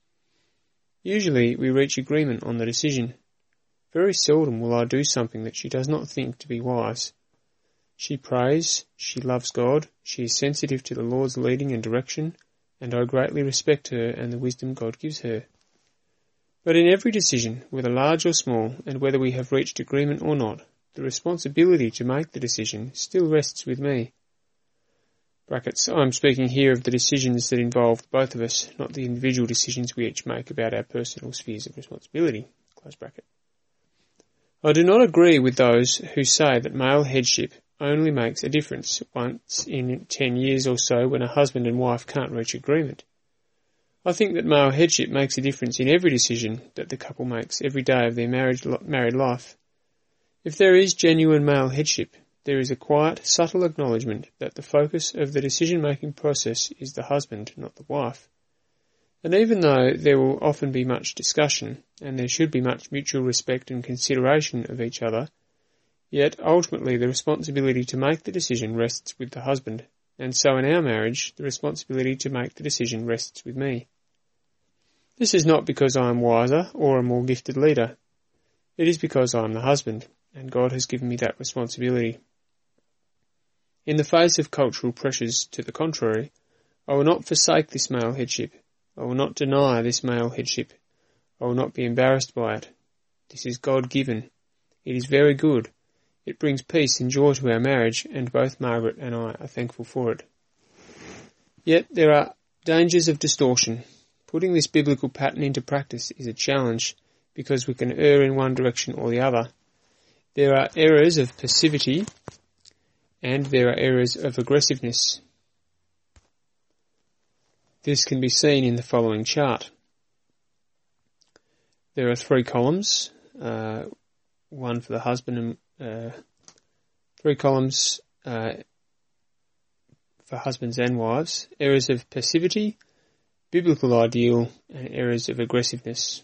Usually we reach agreement on the decision. Very seldom will I do something that she does not think to be wise. She prays, she loves God, she is sensitive to the Lord's leading and direction, and I greatly respect her and the wisdom God gives her. But in every decision, whether large or small, and whether we have reached agreement or not, the responsibility to make the decision still rests with me. Brackets, I'm speaking here of the decisions that involve both of us, not the individual decisions we each make about our personal spheres of responsibility. Close bracket. I do not agree with those who say that male headship only makes a difference once in ten years or so when a husband and wife can't reach agreement. I think that male headship makes a difference in every decision that the couple makes every day of their marriage, married life. If there is genuine male headship, there is a quiet, subtle acknowledgement that the focus of the decision-making process is the husband, not the wife. And even though there will often be much discussion, and there should be much mutual respect and consideration of each other, yet ultimately the responsibility to make the decision rests with the husband, and so in our marriage the responsibility to make the decision rests with me. This is not because I am wiser or a more gifted leader. It is because I am the husband, and God has given me that responsibility. In the face of cultural pressures to the contrary, I will not forsake this male headship. I will not deny this male headship. I will not be embarrassed by it. This is God-given. It is very good. It brings peace and joy to our marriage, and both Margaret and I are thankful for it. Yet there are dangers of distortion. Putting this biblical pattern into practice is a challenge, because we can err in one direction or the other. There are errors of passivity, and there are areas of aggressiveness. This can be seen in the following chart. There are three columns, uh, one for the husband and uh, three columns uh, for husbands and wives. Areas of passivity, biblical ideal and errors of aggressiveness.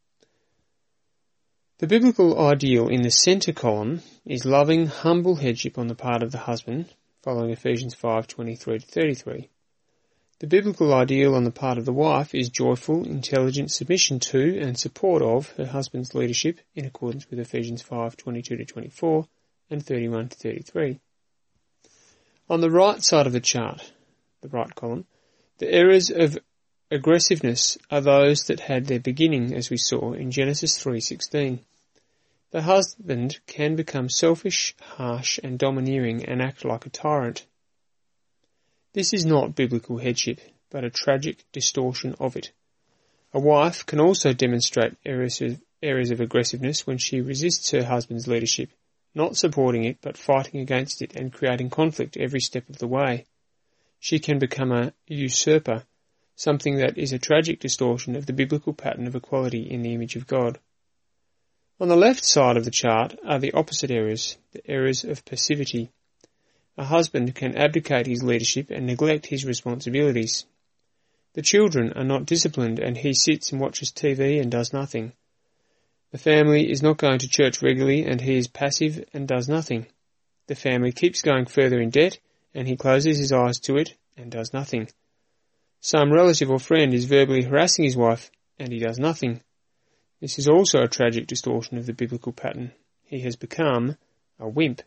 The biblical ideal in the centre column is loving, humble headship on the part of the husband, following Ephesians five twenty-three to thirty-three. The biblical ideal on the part of the wife is joyful, intelligent submission to and support of her husband's leadership in accordance with Ephesians five twenty-two to twenty-four and thirty-one to thirty-three. On the right side of the chart, the right column, the errors of aggressiveness are those that had their beginning, as we saw in Genesis three sixteen. The husband can become selfish, harsh and domineering and act like a tyrant. This is not biblical headship, but a tragic distortion of it. A wife can also demonstrate areas of, areas of aggressiveness when she resists her husband's leadership, not supporting it but fighting against it and creating conflict every step of the way. She can become a usurper, something that is a tragic distortion of the biblical pattern of equality in the image of God. On the left side of the chart are the opposite errors, the errors of passivity. A husband can abdicate his leadership and neglect his responsibilities. The children are not disciplined and he sits and watches T V and does nothing. The family is not going to church regularly and he is passive and does nothing. The family keeps going further in debt and he closes his eyes to it and does nothing. Some relative or friend is verbally harassing his wife and he does nothing. This is also a tragic distortion of the biblical pattern. He has become a wimp.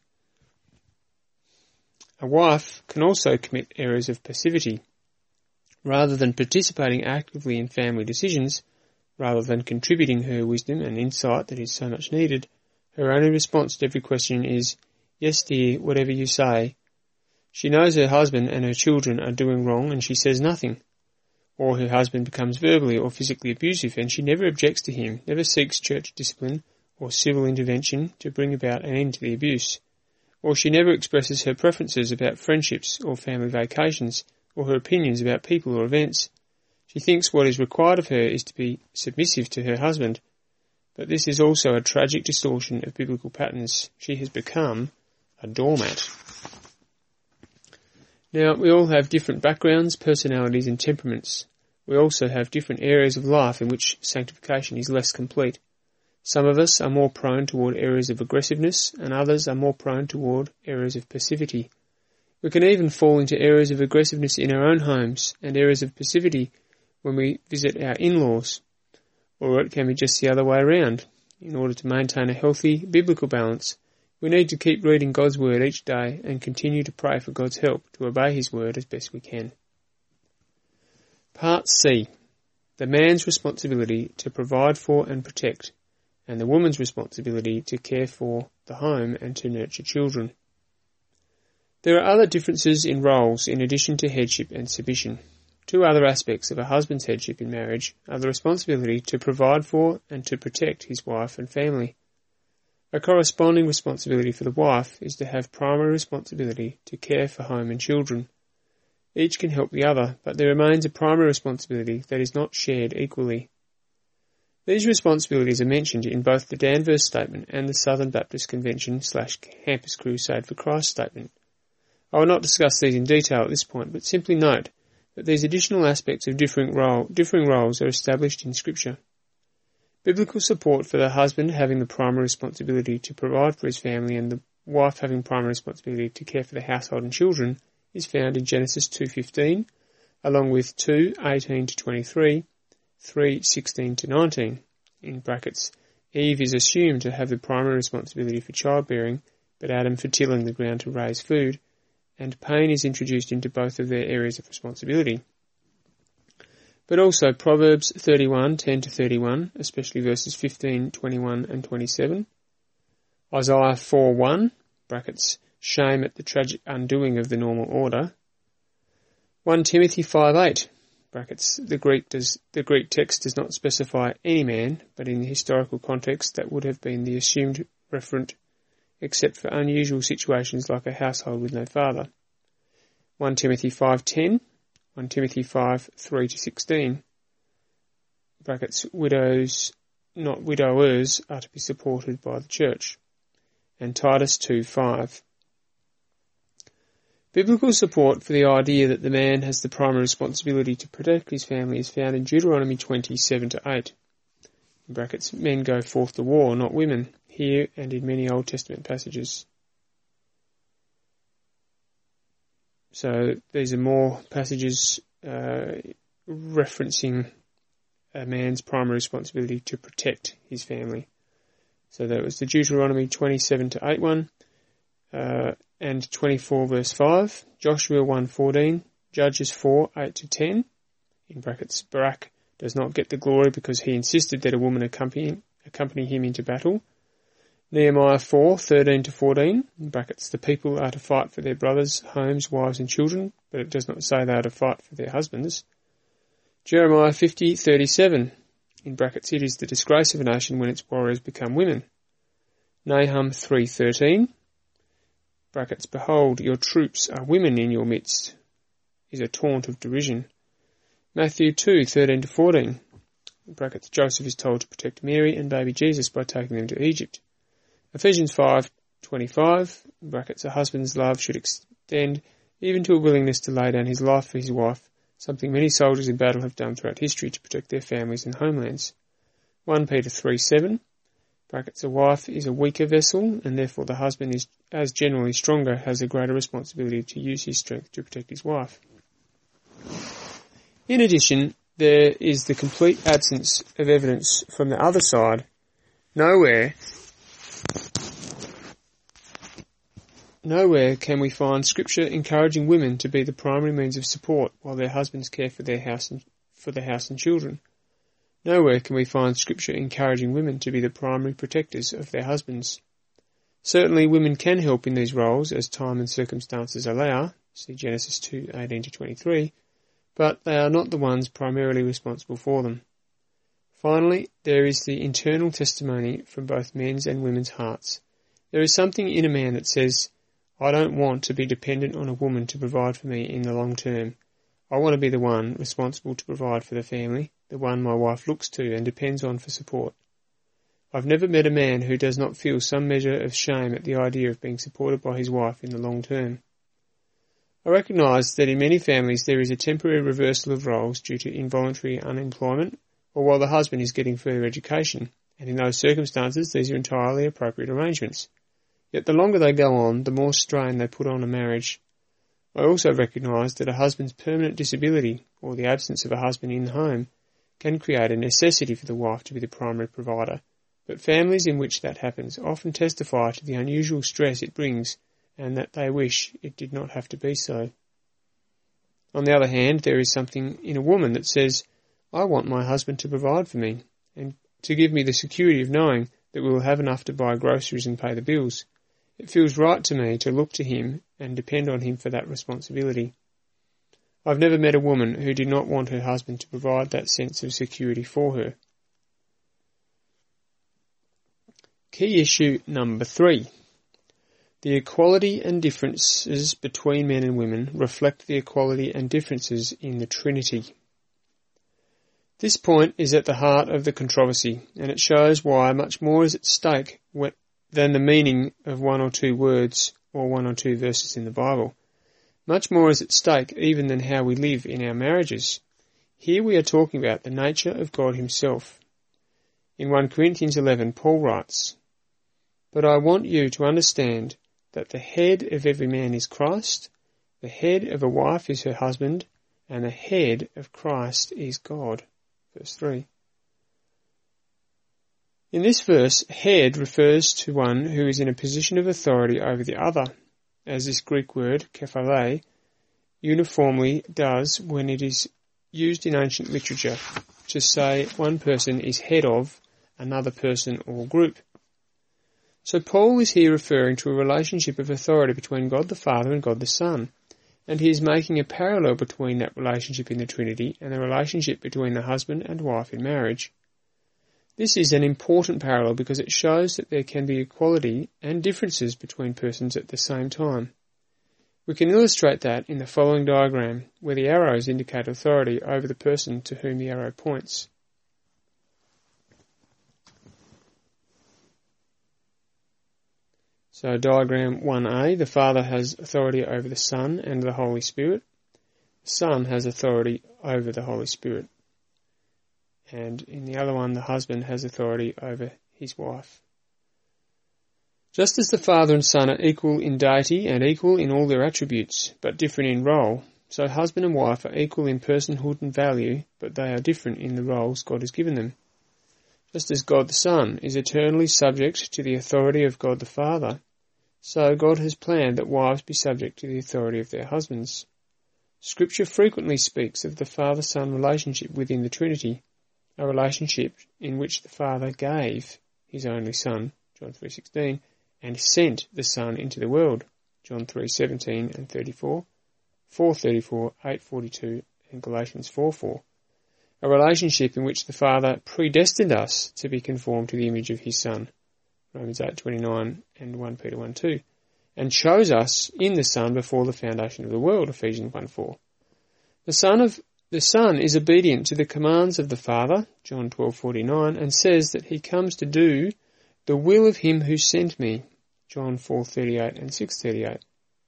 A wife can also commit errors of passivity. Rather than participating actively in family decisions, rather than contributing her wisdom and insight that is so much needed, her only response to every question is, "Yes, dear, whatever you say." She knows her husband and her children are doing wrong and she says nothing. Or her husband becomes verbally or physically abusive and she never objects to him, never seeks church discipline or civil intervention to bring about an end to the abuse. Or she never expresses her preferences about friendships or family vacations or her opinions about people or events. She thinks what is required of her is to be submissive to her husband. But this is also a tragic distortion of biblical patterns. She has become a doormat. Now, we all have different backgrounds, personalities and temperaments. We also have different areas of life in which sanctification is less complete. Some of us are more prone toward areas of aggressiveness and others are more prone toward areas of passivity. We can even fall into areas of aggressiveness in our own homes and areas of passivity when we visit our in-laws. Or it can be just the other way around. In order to maintain a healthy biblical balance, we need to keep reading God's Word each day and continue to pray for God's help to obey His Word as best we can. Part C. The man's responsibility to provide for and protect, and the woman's responsibility to care for the home and to nurture children. There are other differences in roles in addition to headship and submission. Two other aspects of a husband's headship in marriage are the responsibility to provide for and to protect his wife and family. A corresponding responsibility for the wife is to have primary responsibility to care for home and children. Each can help the other, but there remains a primary responsibility that is not shared equally. These responsibilities are mentioned in both the Danvers Statement and the Southern Baptist Convention slash Campus Crusade for Christ Statement. I will not discuss these in detail at this point, but simply note that these additional aspects of differing, role, differing roles are established in Scripture. Biblical support for the husband having the primary responsibility to provide for his family and the wife having primary responsibility to care for the household and children is found in Genesis two fifteen, along with two eighteen to twenty-three, three sixteen to nineteen. In brackets, Eve is assumed to have the primary responsibility for childbearing, but Adam for tilling the ground to raise food, and pain is introduced into both of their areas of responsibility. But also Proverbs thirty-one, ten to thirty-one, especially verses fifteen, twenty-one and twenty-seven. Isaiah four one, brackets, shame at the tragic undoing of the normal order. First Timothy five eight, brackets, the Greek does the Greek text does not specify any man, but in the historical context that would have been the assumed referent, except for unusual situations like a household with no father. First Timothy five ten, First Timothy five three to sixteen, brackets, widows, not widowers, are to be supported by the church, and Titus two five. Biblical support for the idea that the man has the primary responsibility to protect his family is found in Deuteronomy twenty-seven to eight. In brackets, men go forth to war, not women, here and in many Old Testament passages. So these are more passages uh, referencing a man's primary responsibility to protect his family. So that was the Deuteronomy twenty-seven to eight one, uh, and twenty-four verse five, Joshua one fourteen, Judges four eight to ten, in brackets, Barak does not get the glory because he insisted that a woman accompany, accompany him into battle. Nehemiah four thirteen to fourteen, in brackets, the people are to fight for their brothers, homes, wives and children, but it does not say they are to fight for their husbands. Jeremiah fifty thirty-seven, in brackets, it is the disgrace of a nation when its warriors become women. Nahum three thirteen, brackets, behold, your troops are women in your midst, is a taunt of derision. Matthew two thirteen to fourteen, in brackets, Joseph is told to protect Mary and baby Jesus by taking them to Egypt. Ephesians five twenty-five, in brackets, a husband's love should extend even to a willingness to lay down his life for his wife, something many soldiers in battle have done throughout history to protect their families and homelands. First Peter three seven, brackets, a wife is a weaker vessel, and therefore the husband is, as generally stronger, has a greater responsibility to use his strength to protect his wife. In addition, there is the complete absence of evidence from the other side. Nowhere, nowhere can we find scripture encouraging women to be the primary means of support while their husbands care for their house and for their house and children. Nowhere can we find scripture encouraging women to be the primary protectors of their husbands. Certainly women can help in these roles as time and circumstances allow, see Genesis two eighteen to twenty-three, but they are not the ones primarily responsible for them. Finally, there is the internal testimony from both men's and women's hearts. There is something in a man that says, I don't want to be dependent on a woman to provide for me in the long term. I want to be the one responsible to provide for the family, the one my wife looks to and depends on for support. I've never met a man who does not feel some measure of shame at the idea of being supported by his wife in the long term. I recognise that in many families there is a temporary reversal of roles due to involuntary unemployment or while the husband is getting further education, and in those circumstances these are entirely appropriate arrangements. Yet the longer they go on, the more strain they put on a marriage. I also recognise that a husband's permanent disability, or the absence of a husband in the home, can create a necessity for the wife to be the primary provider, but families in which that happens often testify to the unusual stress it brings and that they wish it did not have to be so. On the other hand, there is something in a woman that says, I want my husband to provide for me and to give me the security of knowing that we will have enough to buy groceries and pay the bills. It feels right to me to look to him and depend on him for that responsibility. I've never met a woman who did not want her husband to provide that sense of security for her. Key issue number three. The equality and differences between men and women reflect the equality and differences in the Trinity. This point is at the heart of the controversy, and it shows why much more is at stake than the meaning of one or two words or one or two verses in the Bible. Much more is at stake even than how we live in our marriages. Here we are talking about the nature of God himself. In First Corinthians eleven, Paul writes, But I want you to understand that the head of every man is Christ, the head of a wife is her husband, and the head of Christ is God. Verse three. In this verse, head refers to one who is in a position of authority over the other, as this Greek word, kephale, uniformly does when it is used in ancient literature to say one person is head of another person or group. So Paul is here referring to a relationship of authority between God the Father and God the Son, and he is making a parallel between that relationship in the Trinity and the relationship between the husband and wife in marriage. This is an important parallel because it shows that there can be equality and differences between persons at the same time. We can illustrate that in the following diagram, where the arrows indicate authority over the person to whom the arrow points. So diagram one A, the Father has authority over the Son and the Holy Spirit. The Son has authority over the Holy Spirit. And in the other one, the husband has authority over his wife. Just as the Father and Son are equal in deity and equal in all their attributes, but different in role, so husband and wife are equal in personhood and value, but they are different in the roles God has given them. Just as God the Son is eternally subject to the authority of God the Father, so God has planned that wives be subject to the authority of their husbands. Scripture frequently speaks of the Father-Son relationship within the Trinity, a relationship in which the Father gave his only Son, John three sixteen, and sent the Son into the world, John three seventeen and thirty-four, four thirty-four, eight forty-two, and Galatians four four. A relationship in which the Father predestined us to be conformed to the image of his Son, Romans eight twenty-nine and First Peter one two, and chose us in the Son before the foundation of the world, Ephesians one four. The Son of the Son is obedient to the commands of the Father, John twelve forty-nine, and says that he comes to do the will of him who sent me, John four thirty-eight and six thirty-eight.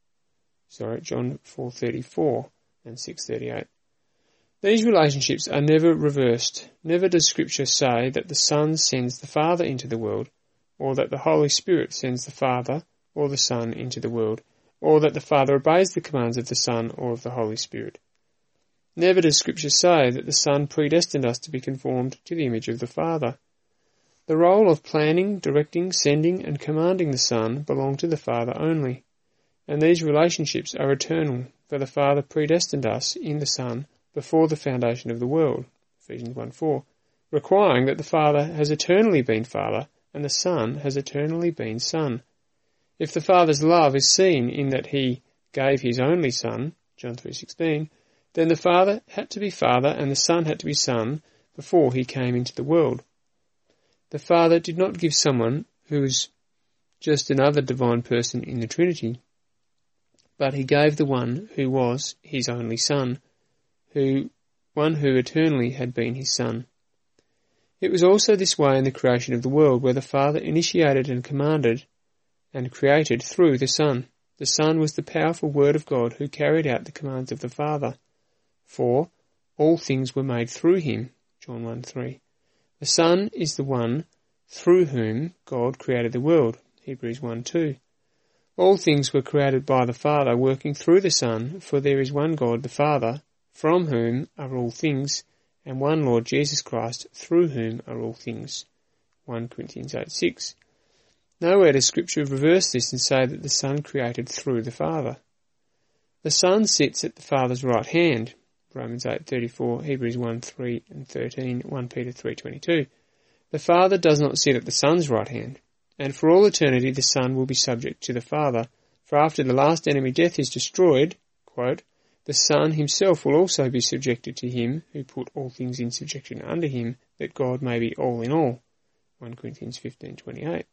Sorry, John four thirty-four and six thirty-eight. These relationships are never reversed. Never does Scripture say that the Son sends the Father into the world, or that the Holy Spirit sends the Father or the Son into the world, or that the Father obeys the commands of the Son or of the Holy Spirit. Never does Scripture say that the Son predestined us to be conformed to the image of the Father. The role of planning, directing, sending, and commanding the Son belong to the Father only, and these relationships are eternal, for the Father predestined us in the Son before the foundation of the world, Ephesians one four, requiring that the Father has eternally been Father and the Son has eternally been Son. If the Father's love is seen in that he gave his only Son, John three sixteen, then the Father had to be Father and the Son had to be Son before he came into the world. The Father did not give someone who was just another divine person in the Trinity, but he gave the one who was his only Son, who one who eternally had been his Son. It was also this way in the creation of the world, where the Father initiated and commanded and created through the Son. The Son was the powerful Word of God who carried out the commands of the Father. For all things were made through him, John one three. The Son is the one through whom God created the world, Hebrews one two. All things were created by the Father, working through the Son, for there is one God, the Father, from whom are all things, and one Lord Jesus Christ, through whom are all things, First Corinthians eight six. Nowhere does Scripture reverse this and say that the Son created through the Father. The Son sits at the Father's right hand, Romans eight thirty-four, Hebrews one three and thirteen, First Peter three twenty-two. The Father does not sit at the Son's right hand, and for all eternity the Son will be subject to the Father, for after the last enemy death is destroyed, quote, the Son himself will also be subjected to him who put all things in subjection under him, that God may be all in all, First Corinthians fifteen twenty-eight.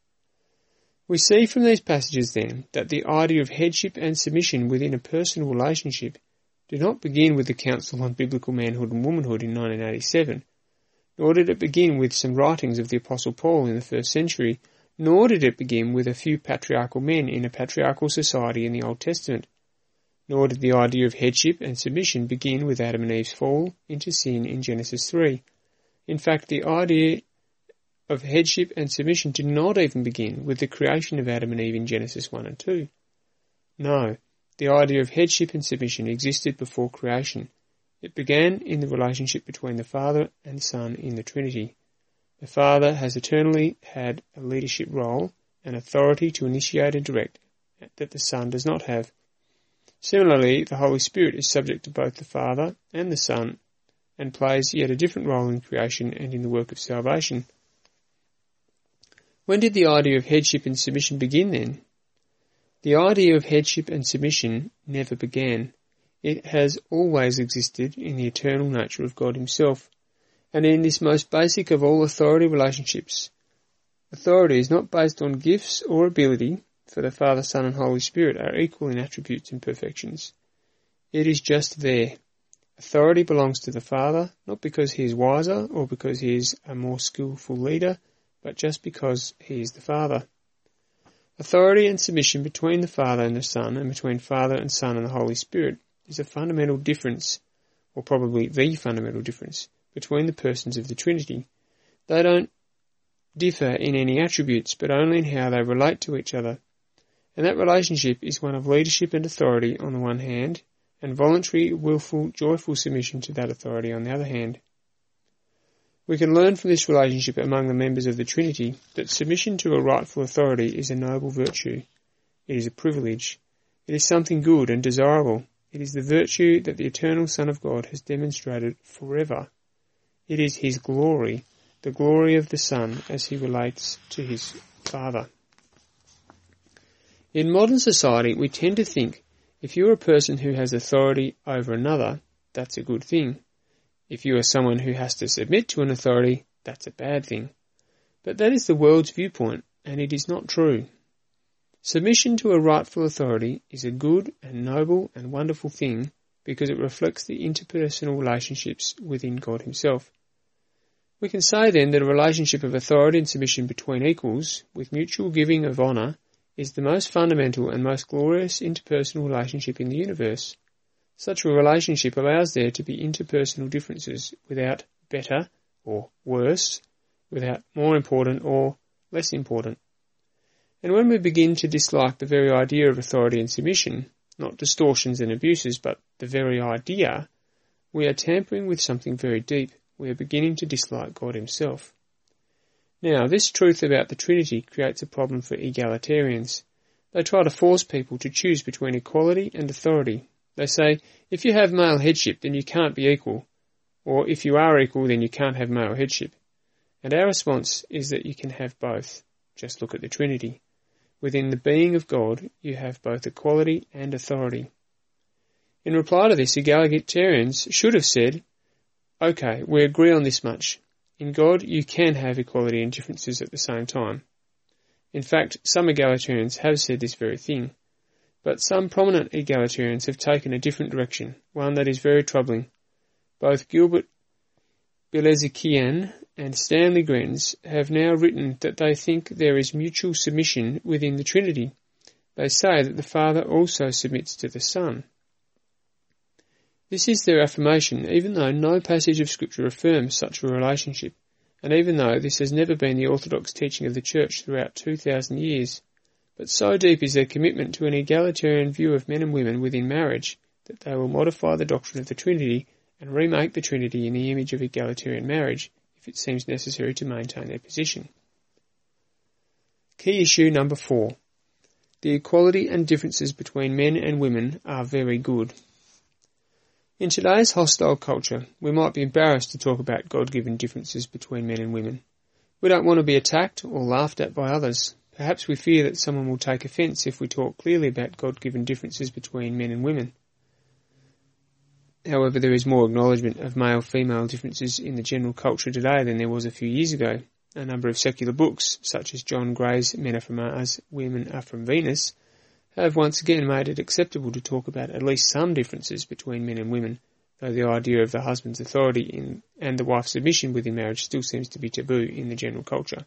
We see from these passages, then, that the idea of headship and submission within a personal relationship did not begin with the Council on Biblical Manhood and Womanhood in nineteen eighty-seven, nor did it begin with some writings of the Apostle Paul in the first century, nor did it begin with a few patriarchal men in a patriarchal society in the Old Testament, nor did the idea of headship and submission begin with Adam and Eve's fall into sin in Genesis three. In fact, the idea of headship and submission did not even begin with the creation of Adam and Eve in Genesis one and two. No, the idea of headship and submission existed before creation. It began in the relationship between the Father and Son in the Trinity. The Father has eternally had a leadership role and authority to initiate and direct that the Son does not have. Similarly, the Holy Spirit is subject to both the Father and the Son and plays yet a different role in creation and in the work of salvation. When did the idea of headship and submission begin then? The idea of headship and submission never began. It has always existed in the eternal nature of God himself, and in this most basic of all authority relationships. Authority is not based on gifts or ability, for the Father, Son and Holy Spirit are equal in attributes and perfections. It is just there. Authority belongs to the Father, not because he is wiser or because he is a more skillful leader, but just because he is the Father. Authority and submission between the Father and the Son, and between Father and Son and the Holy Spirit, is a fundamental difference, or probably the fundamental difference, between the persons of the Trinity. They don't differ in any attributes, but only in how they relate to each other. And that relationship is one of leadership and authority on the one hand, and voluntary, willful, joyful submission to that authority on the other hand. We can learn from this relationship among the members of the Trinity that submission to a rightful authority is a noble virtue. It is a privilege. It is something good and desirable. It is the virtue that the eternal Son of God has demonstrated forever. It is his glory, the glory of the Son as he relates to his Father. In modern society, we tend to think if you are a person who has authority over another, that's a good thing. If you are someone who has to submit to an authority, that's a bad thing. But that is the world's viewpoint, and it is not true. Submission to a rightful authority is a good and noble and wonderful thing because it reflects the interpersonal relationships within God himself. We can say then that a relationship of authority and submission between equals, with mutual giving of honour, is the most fundamental and most glorious interpersonal relationship in the universe. Such a relationship allows there to be interpersonal differences without better or worse, without more important or less important. And when we begin to dislike the very idea of authority and submission, not distortions and abuses, but the very idea, we are tampering with something very deep. We are beginning to dislike God himself. Now, this truth about the Trinity creates a problem for egalitarians. They try to force people to choose between equality and authority. They say, if you have male headship, then you can't be equal. Or if you are equal, then you can't have male headship. And our response is that you can have both. Just look at the Trinity. Within the being of God, you have both equality and authority. In reply to this, egalitarians should have said, okay, we agree on this much. In God, you can have equality and differences at the same time. In fact, some egalitarians have said this very thing. But some prominent egalitarians have taken a different direction, one that is very troubling. Both Gilbert Bilezikian and Stanley Grenz have now written that they think there is mutual submission within the Trinity. They say that the Father also submits to the Son. This is their affirmation, even though no passage of Scripture affirms such a relationship, and even though this has never been the orthodox teaching of the Church throughout two thousand years. But so deep is their commitment to an egalitarian view of men and women within marriage that they will modify the doctrine of the Trinity and remake the Trinity in the image of egalitarian marriage if it seems necessary to maintain their position. Key issue number four. The equality and differences between men and women are very good. In today's hostile culture, we might be embarrassed to talk about God-given differences between men and women. We don't want to be attacked or laughed at by others. Perhaps we fear that someone will take offence if we talk clearly about God-given differences between men and women. However, there is more acknowledgement of male-female differences in the general culture today than there was a few years ago. A number of secular books, such as John Gray's Men Are From Mars, Women Are From Venus, have once again made it acceptable to talk about at least some differences between men and women, though the idea of the husband's authority in, and the wife's submission within marriage still seems to be taboo in the general culture.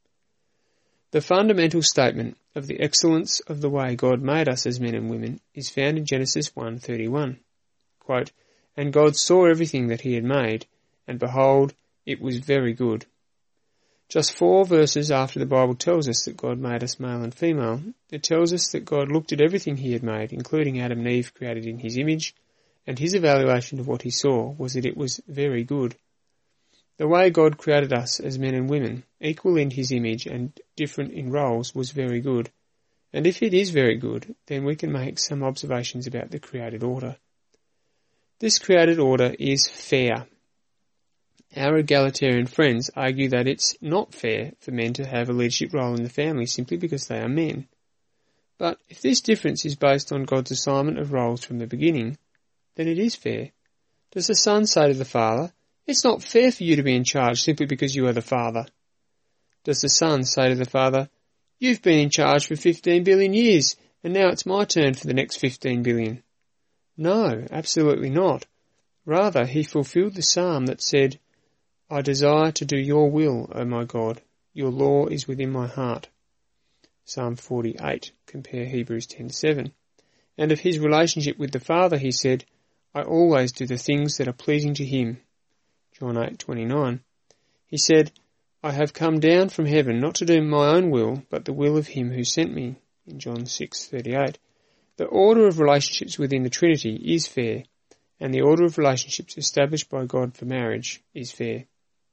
The fundamental statement of the excellence of the way God made us as men and women is found in Genesis one thirty-one. Quote, "And God saw everything that he had made, and behold, it was very good." Just four verses after the Bible tells us that God made us male and female, it tells us that God looked at everything he had made, including Adam and Eve created in his image, and his evaluation of what he saw was that it was very good. The way God created us as men and women, equal in his image and different in roles, was very good. And if it is very good, then we can make some observations about the created order. This created order is fair. Our egalitarian friends argue that it's not fair for men to have a leadership role in the family simply because they are men. But if this difference is based on God's assignment of roles from the beginning, then it is fair. Does the Son say to the Father, "It's not fair for you to be in charge simply because you are the Father"? Does the Son say to the Father, "You've been in charge for fifteen billion years, and now it's my turn for the next fifteen billion? No, absolutely not. Rather, he fulfilled the psalm that said, "I desire to do your will, O my God. Your law is within my heart." Psalm forty-eight, compare Hebrews ten seven. And of his relationship with the Father he said, I always do the things that are pleasing to him. John eight twenty-nine. He said, I have come down from heaven not to do my own will, but the will of him who sent me. In John six thirty-eight. The order of relationships within the Trinity is fair, and the order of relationships established by God for marriage is fair.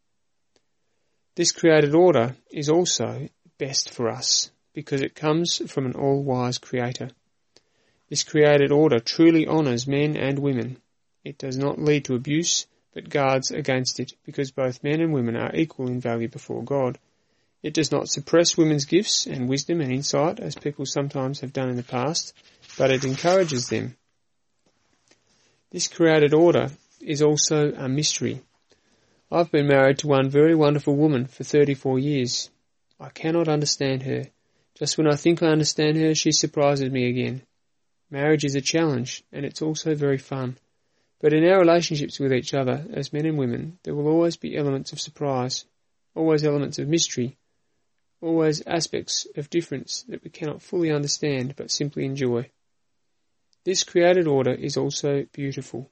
This created order is also best for us, because it comes from an all-wise Creator. This created order truly honours men and women. It does not lead to abuse, but guards against it, because both men and women are equal in value before God. It does not suppress women's gifts and wisdom and insight, as people sometimes have done in the past, but it encourages them. This created order is also a mystery. I've been married to one very wonderful woman for thirty-four years. I cannot understand her. Just when I think I understand her, she surprises me again. Marriage is a challenge, and it's also very fun. But in our relationships with each other, as men and women, there will always be elements of surprise, always elements of mystery, always aspects of difference that we cannot fully understand but simply enjoy. This created order is also beautiful.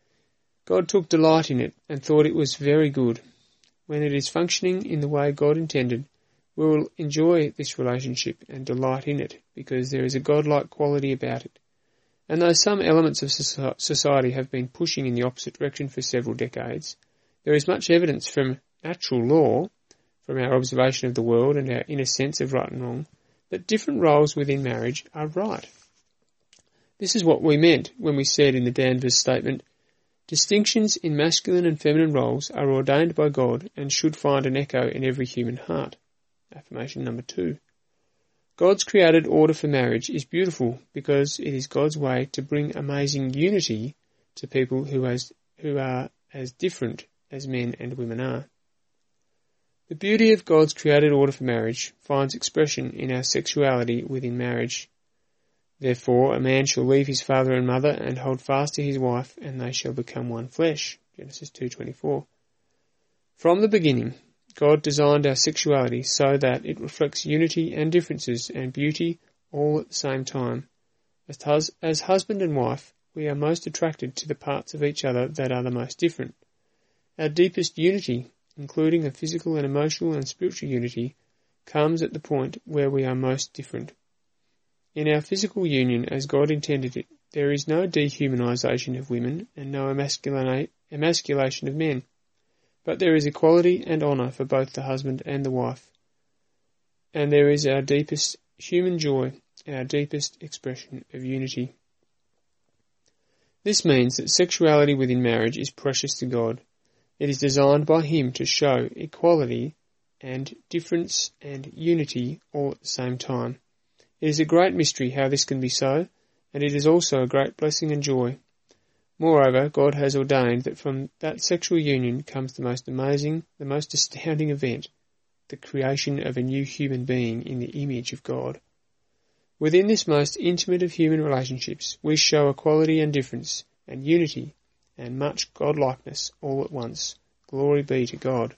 God took delight in it and thought it was very good. When it is functioning in the way God intended, we will enjoy this relationship and delight in it because there is a godlike quality about it. And though some elements of society have been pushing in the opposite direction for several decades, there is much evidence from natural law, from our observation of the world and our inner sense of right and wrong, that different roles within marriage are right. This is what we meant when we said in the Danvers statement, distinctions in masculine and feminine roles are ordained by God and should find an echo in every human heart. Affirmation number two. God's created order for marriage is beautiful because it is God's way to bring amazing unity to people who, has, who are as different as men and women are. The beauty of God's created order for marriage finds expression in our sexuality within marriage. Therefore, a man shall leave his father and mother and hold fast to his wife, and they shall become one flesh. Genesis two twenty-four. From the beginning, God designed our sexuality so that it reflects unity and differences and beauty all at the same time. As, hus- as husband and wife, we are most attracted to the parts of each other that are the most different. Our deepest unity, including a physical and emotional and spiritual unity, comes at the point where we are most different. In our physical union as God intended it, there is no dehumanization of women and no emasculate, emasculation of men, but there is equality and honour for both the husband and the wife. And there is our deepest human joy, our deepest expression of unity. This means that sexuality within marriage is precious to God. It is designed by Him to show equality and difference and unity all at the same time. It is a great mystery how this can be so, and it is also a great blessing and joy. Moreover, God has ordained that from that sexual union comes the most amazing, the most astounding event, the creation of a new human being in the image of God. Within this most intimate of human relationships, we show equality and difference, and unity, and much godlikeness all at once. Glory be to God.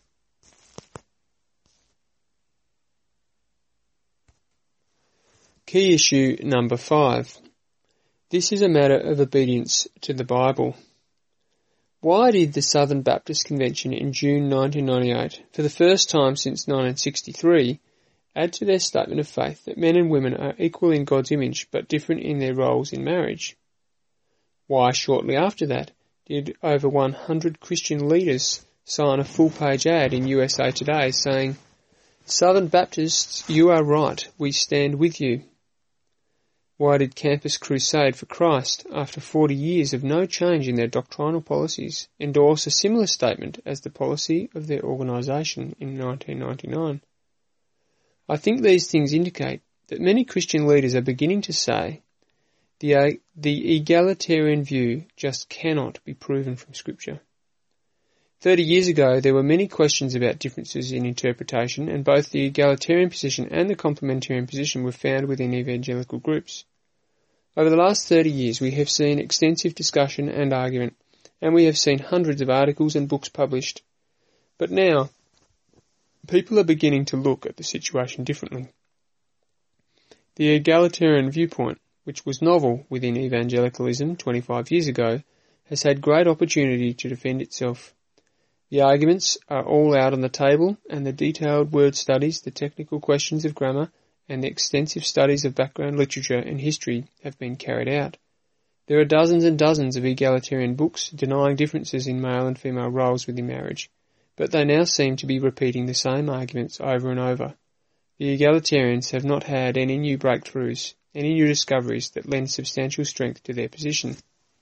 Key issue number five. This is a matter of obedience to the Bible. Why did the Southern Baptist Convention in June nineteen ninety-eight, for the first time since nineteen sixty-three, add to their statement of faith that men and women are equal in God's image but different in their roles in marriage? Why, shortly after that, did over one hundred Christian leaders sign a full-page ad in U S A Today saying, Southern Baptists, you are right, we stand with you? Why did Campus Crusade for Christ, after forty years of no change in their doctrinal policies, endorse a similar statement as the policy of their organisation in nineteen ninety-nine? I think these things indicate that many Christian leaders are beginning to say the, uh, the egalitarian view just cannot be proven from Scripture. Thirty years ago, there were many questions about differences in interpretation, and both the egalitarian position and the complementarian position were found within evangelical groups. Over the last thirty years, we have seen extensive discussion and argument, and we have seen hundreds of articles and books published. But now, people are beginning to look at the situation differently. The egalitarian viewpoint, which was novel within evangelicalism twenty-five years ago, has had great opportunity to defend itself. The arguments are all out on the table, and the detailed word studies, the technical questions of grammar, and the extensive studies of background literature and history have been carried out. There are dozens and dozens of egalitarian books denying differences in male and female roles within marriage, but they now seem to be repeating the same arguments over and over. The egalitarians have not had any new breakthroughs, any new discoveries that lend substantial strength to their position.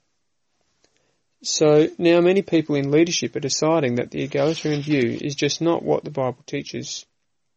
So now many people in leadership are deciding that the egalitarian view is just not what the Bible teaches.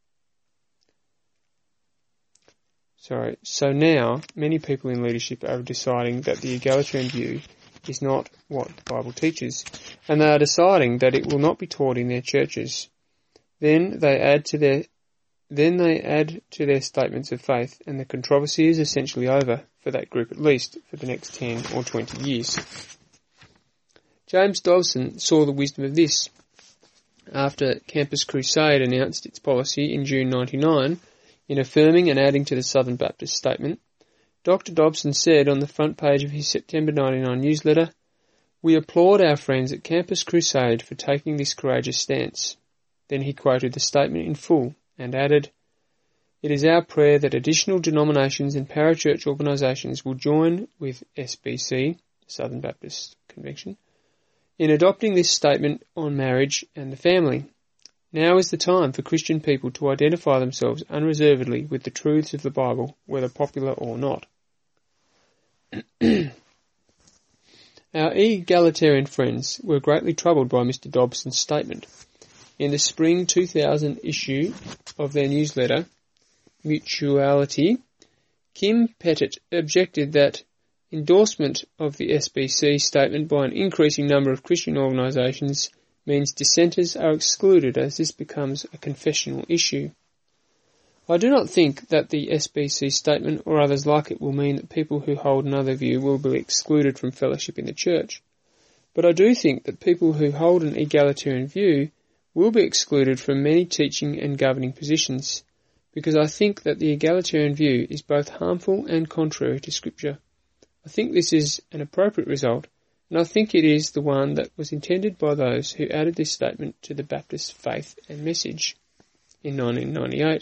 Sorry, so now many people in leadership are deciding that the egalitarian view is not what the Bible teaches, and they are deciding that it will not be taught in their churches. Then they add to their then they add to their statements of faith, and the controversy is essentially over, for that group at least, for the next ten or twenty years. James Dobson saw the wisdom of this. After Campus Crusade announced its policy in June ninety-nine, in affirming and adding to the Southern Baptist statement, Doctor Dobson said on the front page of his September ninety-nine newsletter, "We applaud our friends at Campus Crusade for taking this courageous stance." Then he quoted the statement in full and added, "It is our prayer that additional denominations and parachurch organisations will join with S B C, Southern Baptist Convention, in adopting this statement on marriage and the family. Now is the time for Christian people to identify themselves unreservedly with the truths of the Bible, whether popular or not." Our egalitarian friends were greatly troubled by Mister Dobson's statement. In the spring two thousand issue of their newsletter, Mutuality, Kim Pettit objected that endorsement of the S B C statement by an increasing number of Christian organisations means dissenters are excluded as this becomes a confessional issue. I do not think that the S B C statement or others like it will mean that people who hold another view will be excluded from fellowship in the church, but I do think that people who hold an egalitarian view will be excluded from many teaching and governing positions, because I think that the egalitarian view is both harmful and contrary to Scripture. I think this is an appropriate result, and I think it is the one that was intended by those who added this statement to the Baptist faith and message in nineteen ninety-eight.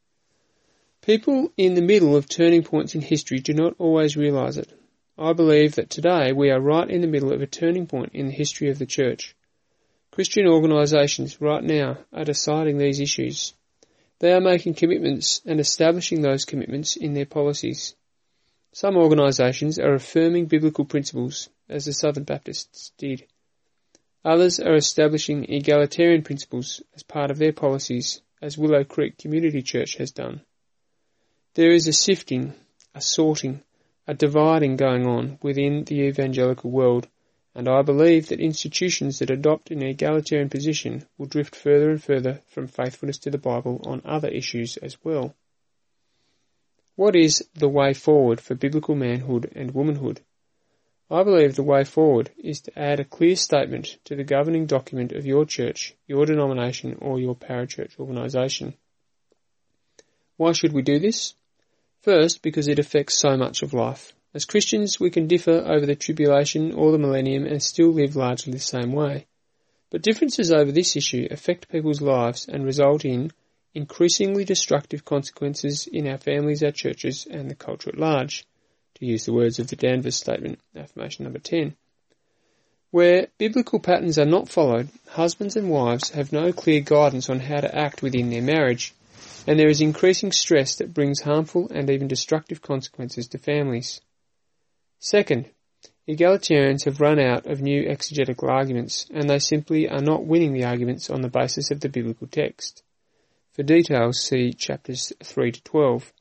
People in the middle of turning points in history do not always realise it. I believe that today we are right in the middle of a turning point in the history of the Church. Christian organisations right now are deciding these issues. They are making commitments and establishing those commitments in their policies. Some organisations are affirming biblical principles, as the Southern Baptists did. Others are establishing egalitarian principles as part of their policies, as Willow Creek Community Church has done. There is a sifting, a sorting, a dividing going on within the evangelical world, and I believe that institutions that adopt an egalitarian position will drift further and further from faithfulness to the Bible on other issues as well. What is the way forward for biblical manhood and womanhood? I believe the way forward is to add a clear statement to the governing document of your church, your denomination, or your parachurch organisation. Why should we do this? First, because it affects so much of life. As Christians, we can differ over the tribulation or the millennium and still live largely the same way. But differences over this issue affect people's lives and result in increasingly destructive consequences in our families, our churches, and the culture at large, to use the words of the Danvers Statement, affirmation number ten. Where biblical patterns are not followed, husbands and wives have no clear guidance on how to act within their marriage, and there is increasing stress that brings harmful and even destructive consequences to families. Second, egalitarians have run out of new exegetical arguments, and they simply are not winning the arguments on the basis of the biblical text. For details, see chapters three to twelve.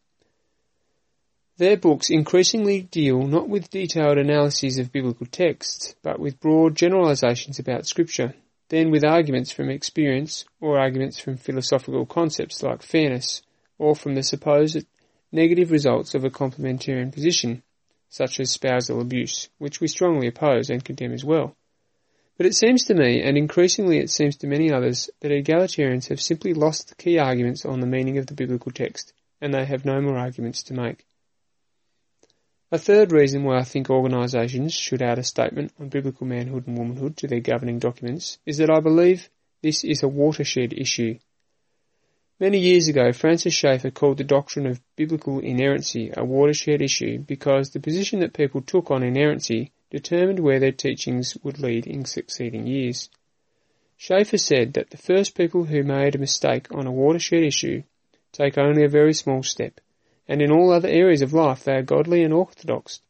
Their books increasingly deal not with detailed analyses of biblical texts, but with broad generalizations about Scripture, then with arguments from experience or arguments from philosophical concepts like fairness, or from the supposed negative results of a complementarian position, such as spousal abuse, which we strongly oppose and condemn as well. But it seems to me, and increasingly it seems to many others, that egalitarians have simply lost the key arguments on the meaning of the biblical text, and they have no more arguments to make. A third reason why I think organisations should add a statement on biblical manhood and womanhood to their governing documents is that I believe this is a watershed issue. Many years ago, Francis Schaeffer called the doctrine of biblical inerrancy a watershed issue because the position that people took on inerrancy determined where their teachings would lead in succeeding years. Schaeffer said that the first people who made a mistake on a watershed issue take only a very small step, and in all other areas of life they are godly and orthodox.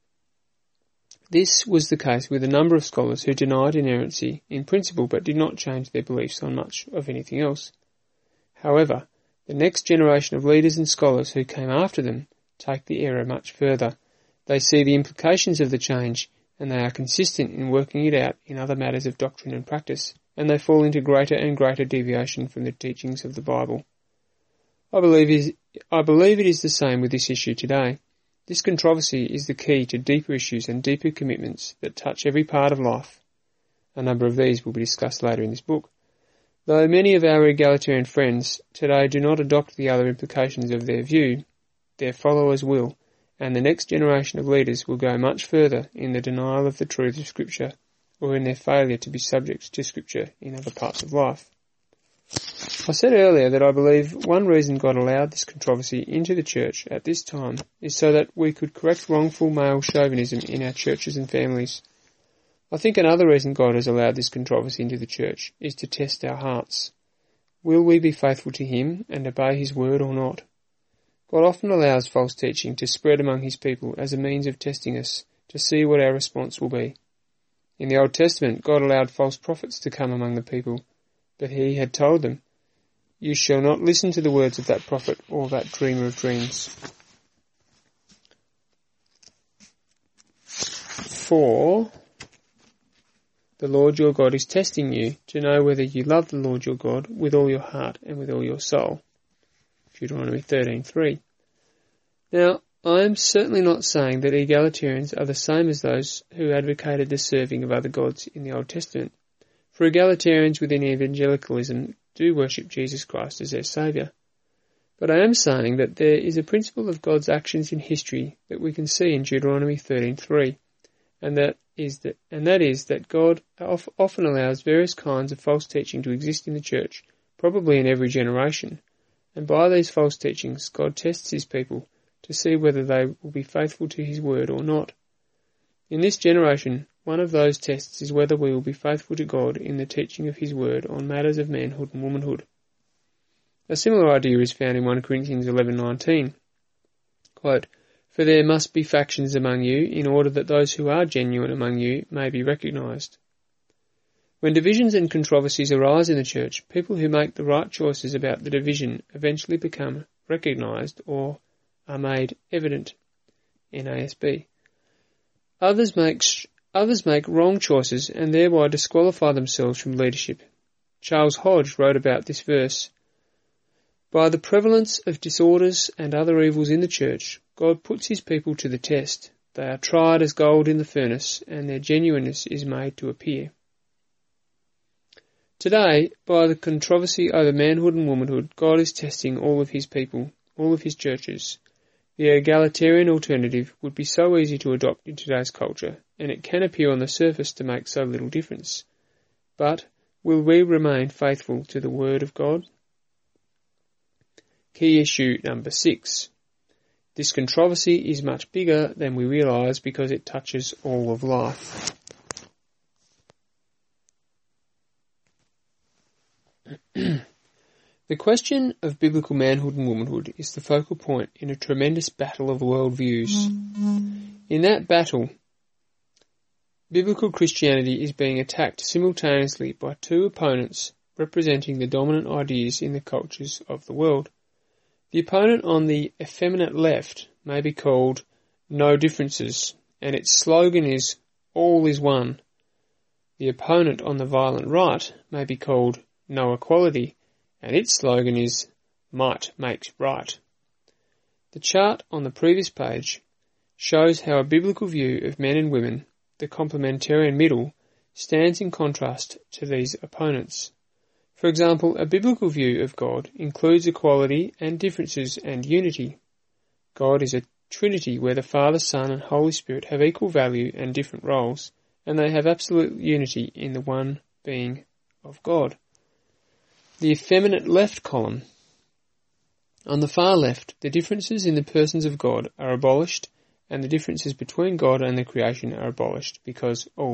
This was the case with a number of scholars who denied inerrancy in principle but did not change their beliefs on much of anything else. However, the next generation of leaders and scholars who came after them take the error much further. They see the implications of the change, and they are consistent in working it out in other matters of doctrine and practice, and they fall into greater and greater deviation from the teachings of the Bible. I believe, is, I believe it is the same with this issue today. This controversy is the key to deeper issues and deeper commitments that touch every part of life. A number of these will be discussed later in this book. Though many of our egalitarian friends today do not adopt the other implications of their view, their followers will, and the next generation of leaders will go much further in the denial of the truth of Scripture, or in their failure to be subject to Scripture in other parts of life. I said earlier that I believe one reason God allowed this controversy into the church at this time is so that we could correct wrongful male chauvinism in our churches and families. I think another reason God has allowed this controversy into the church is to test our hearts. Will we be faithful to Him and obey His word or not? God often allows false teaching to spread among His people as a means of testing us to see what our response will be. In the Old Testament, God allowed false prophets to come among the people, but He had told them, "You shall not listen to the words of that prophet or that dreamer of dreams." For the Lord your God is testing you to know whether you love the Lord your God with all your heart and with all your soul. Deuteronomy thirteen three. Now, I am certainly not saying that egalitarians are the same as those who advocated the serving of other gods in the Old Testament, for egalitarians within evangelicalism do worship Jesus Christ as their Saviour. But I am saying that there is a principle of God's actions in history that we can see in Deuteronomy thirteen three, and that is that, and that is that God often allows various kinds of false teaching to exist in the church, probably in every generation, and by these false teachings God tests His people to see whether they will be faithful to His word or not. In this generation, one of those tests is whether we will be faithful to God in the teaching of His word on matters of manhood and womanhood. A similar idea is found in First Corinthians eleven nineteen. Quote, "For there must be factions among you, in order that those who are genuine among you may be recognised." When divisions and controversies arise in the church, people who make the right choices about the division eventually become recognised or are made evident. N A S B. Others make others make wrong choices and thereby disqualify themselves from leadership. Charles Hodge wrote about this verse. By the prevalence of disorders and other evils in the church, God puts His people to the test. They are tried as gold in the furnace, and their genuineness is made to appear. Today, by the controversy over manhood and womanhood, God is testing all of His people, all of His churches. The egalitarian alternative would be so easy to adopt in today's culture, and it can appear on the surface to make so little difference. But will we remain faithful to the Word of God? Key issue number six. This controversy is much bigger than we realise because it touches all of life. The question of biblical manhood and womanhood is the focal point in a tremendous battle of worldviews. In that battle, biblical Christianity is being attacked simultaneously by two opponents representing the dominant ideas in the cultures of the world. The opponent on the effeminate left may be called No Differences, and its slogan is All is One. The opponent on the violent right may be called No Equality, and its slogan is Might Makes Right. The chart on the previous page shows how a biblical view of men and women, the complementarian middle, stands in contrast to these opponents. For example, a biblical view of God includes equality and differences and unity. God is a Trinity where the Father, Son and Holy Spirit have equal value and different roles, and they have absolute unity in the one being of God. The effeminate left column. On the far left, the differences in the persons of God are abolished, and the differences between God and the creation are abolished, because all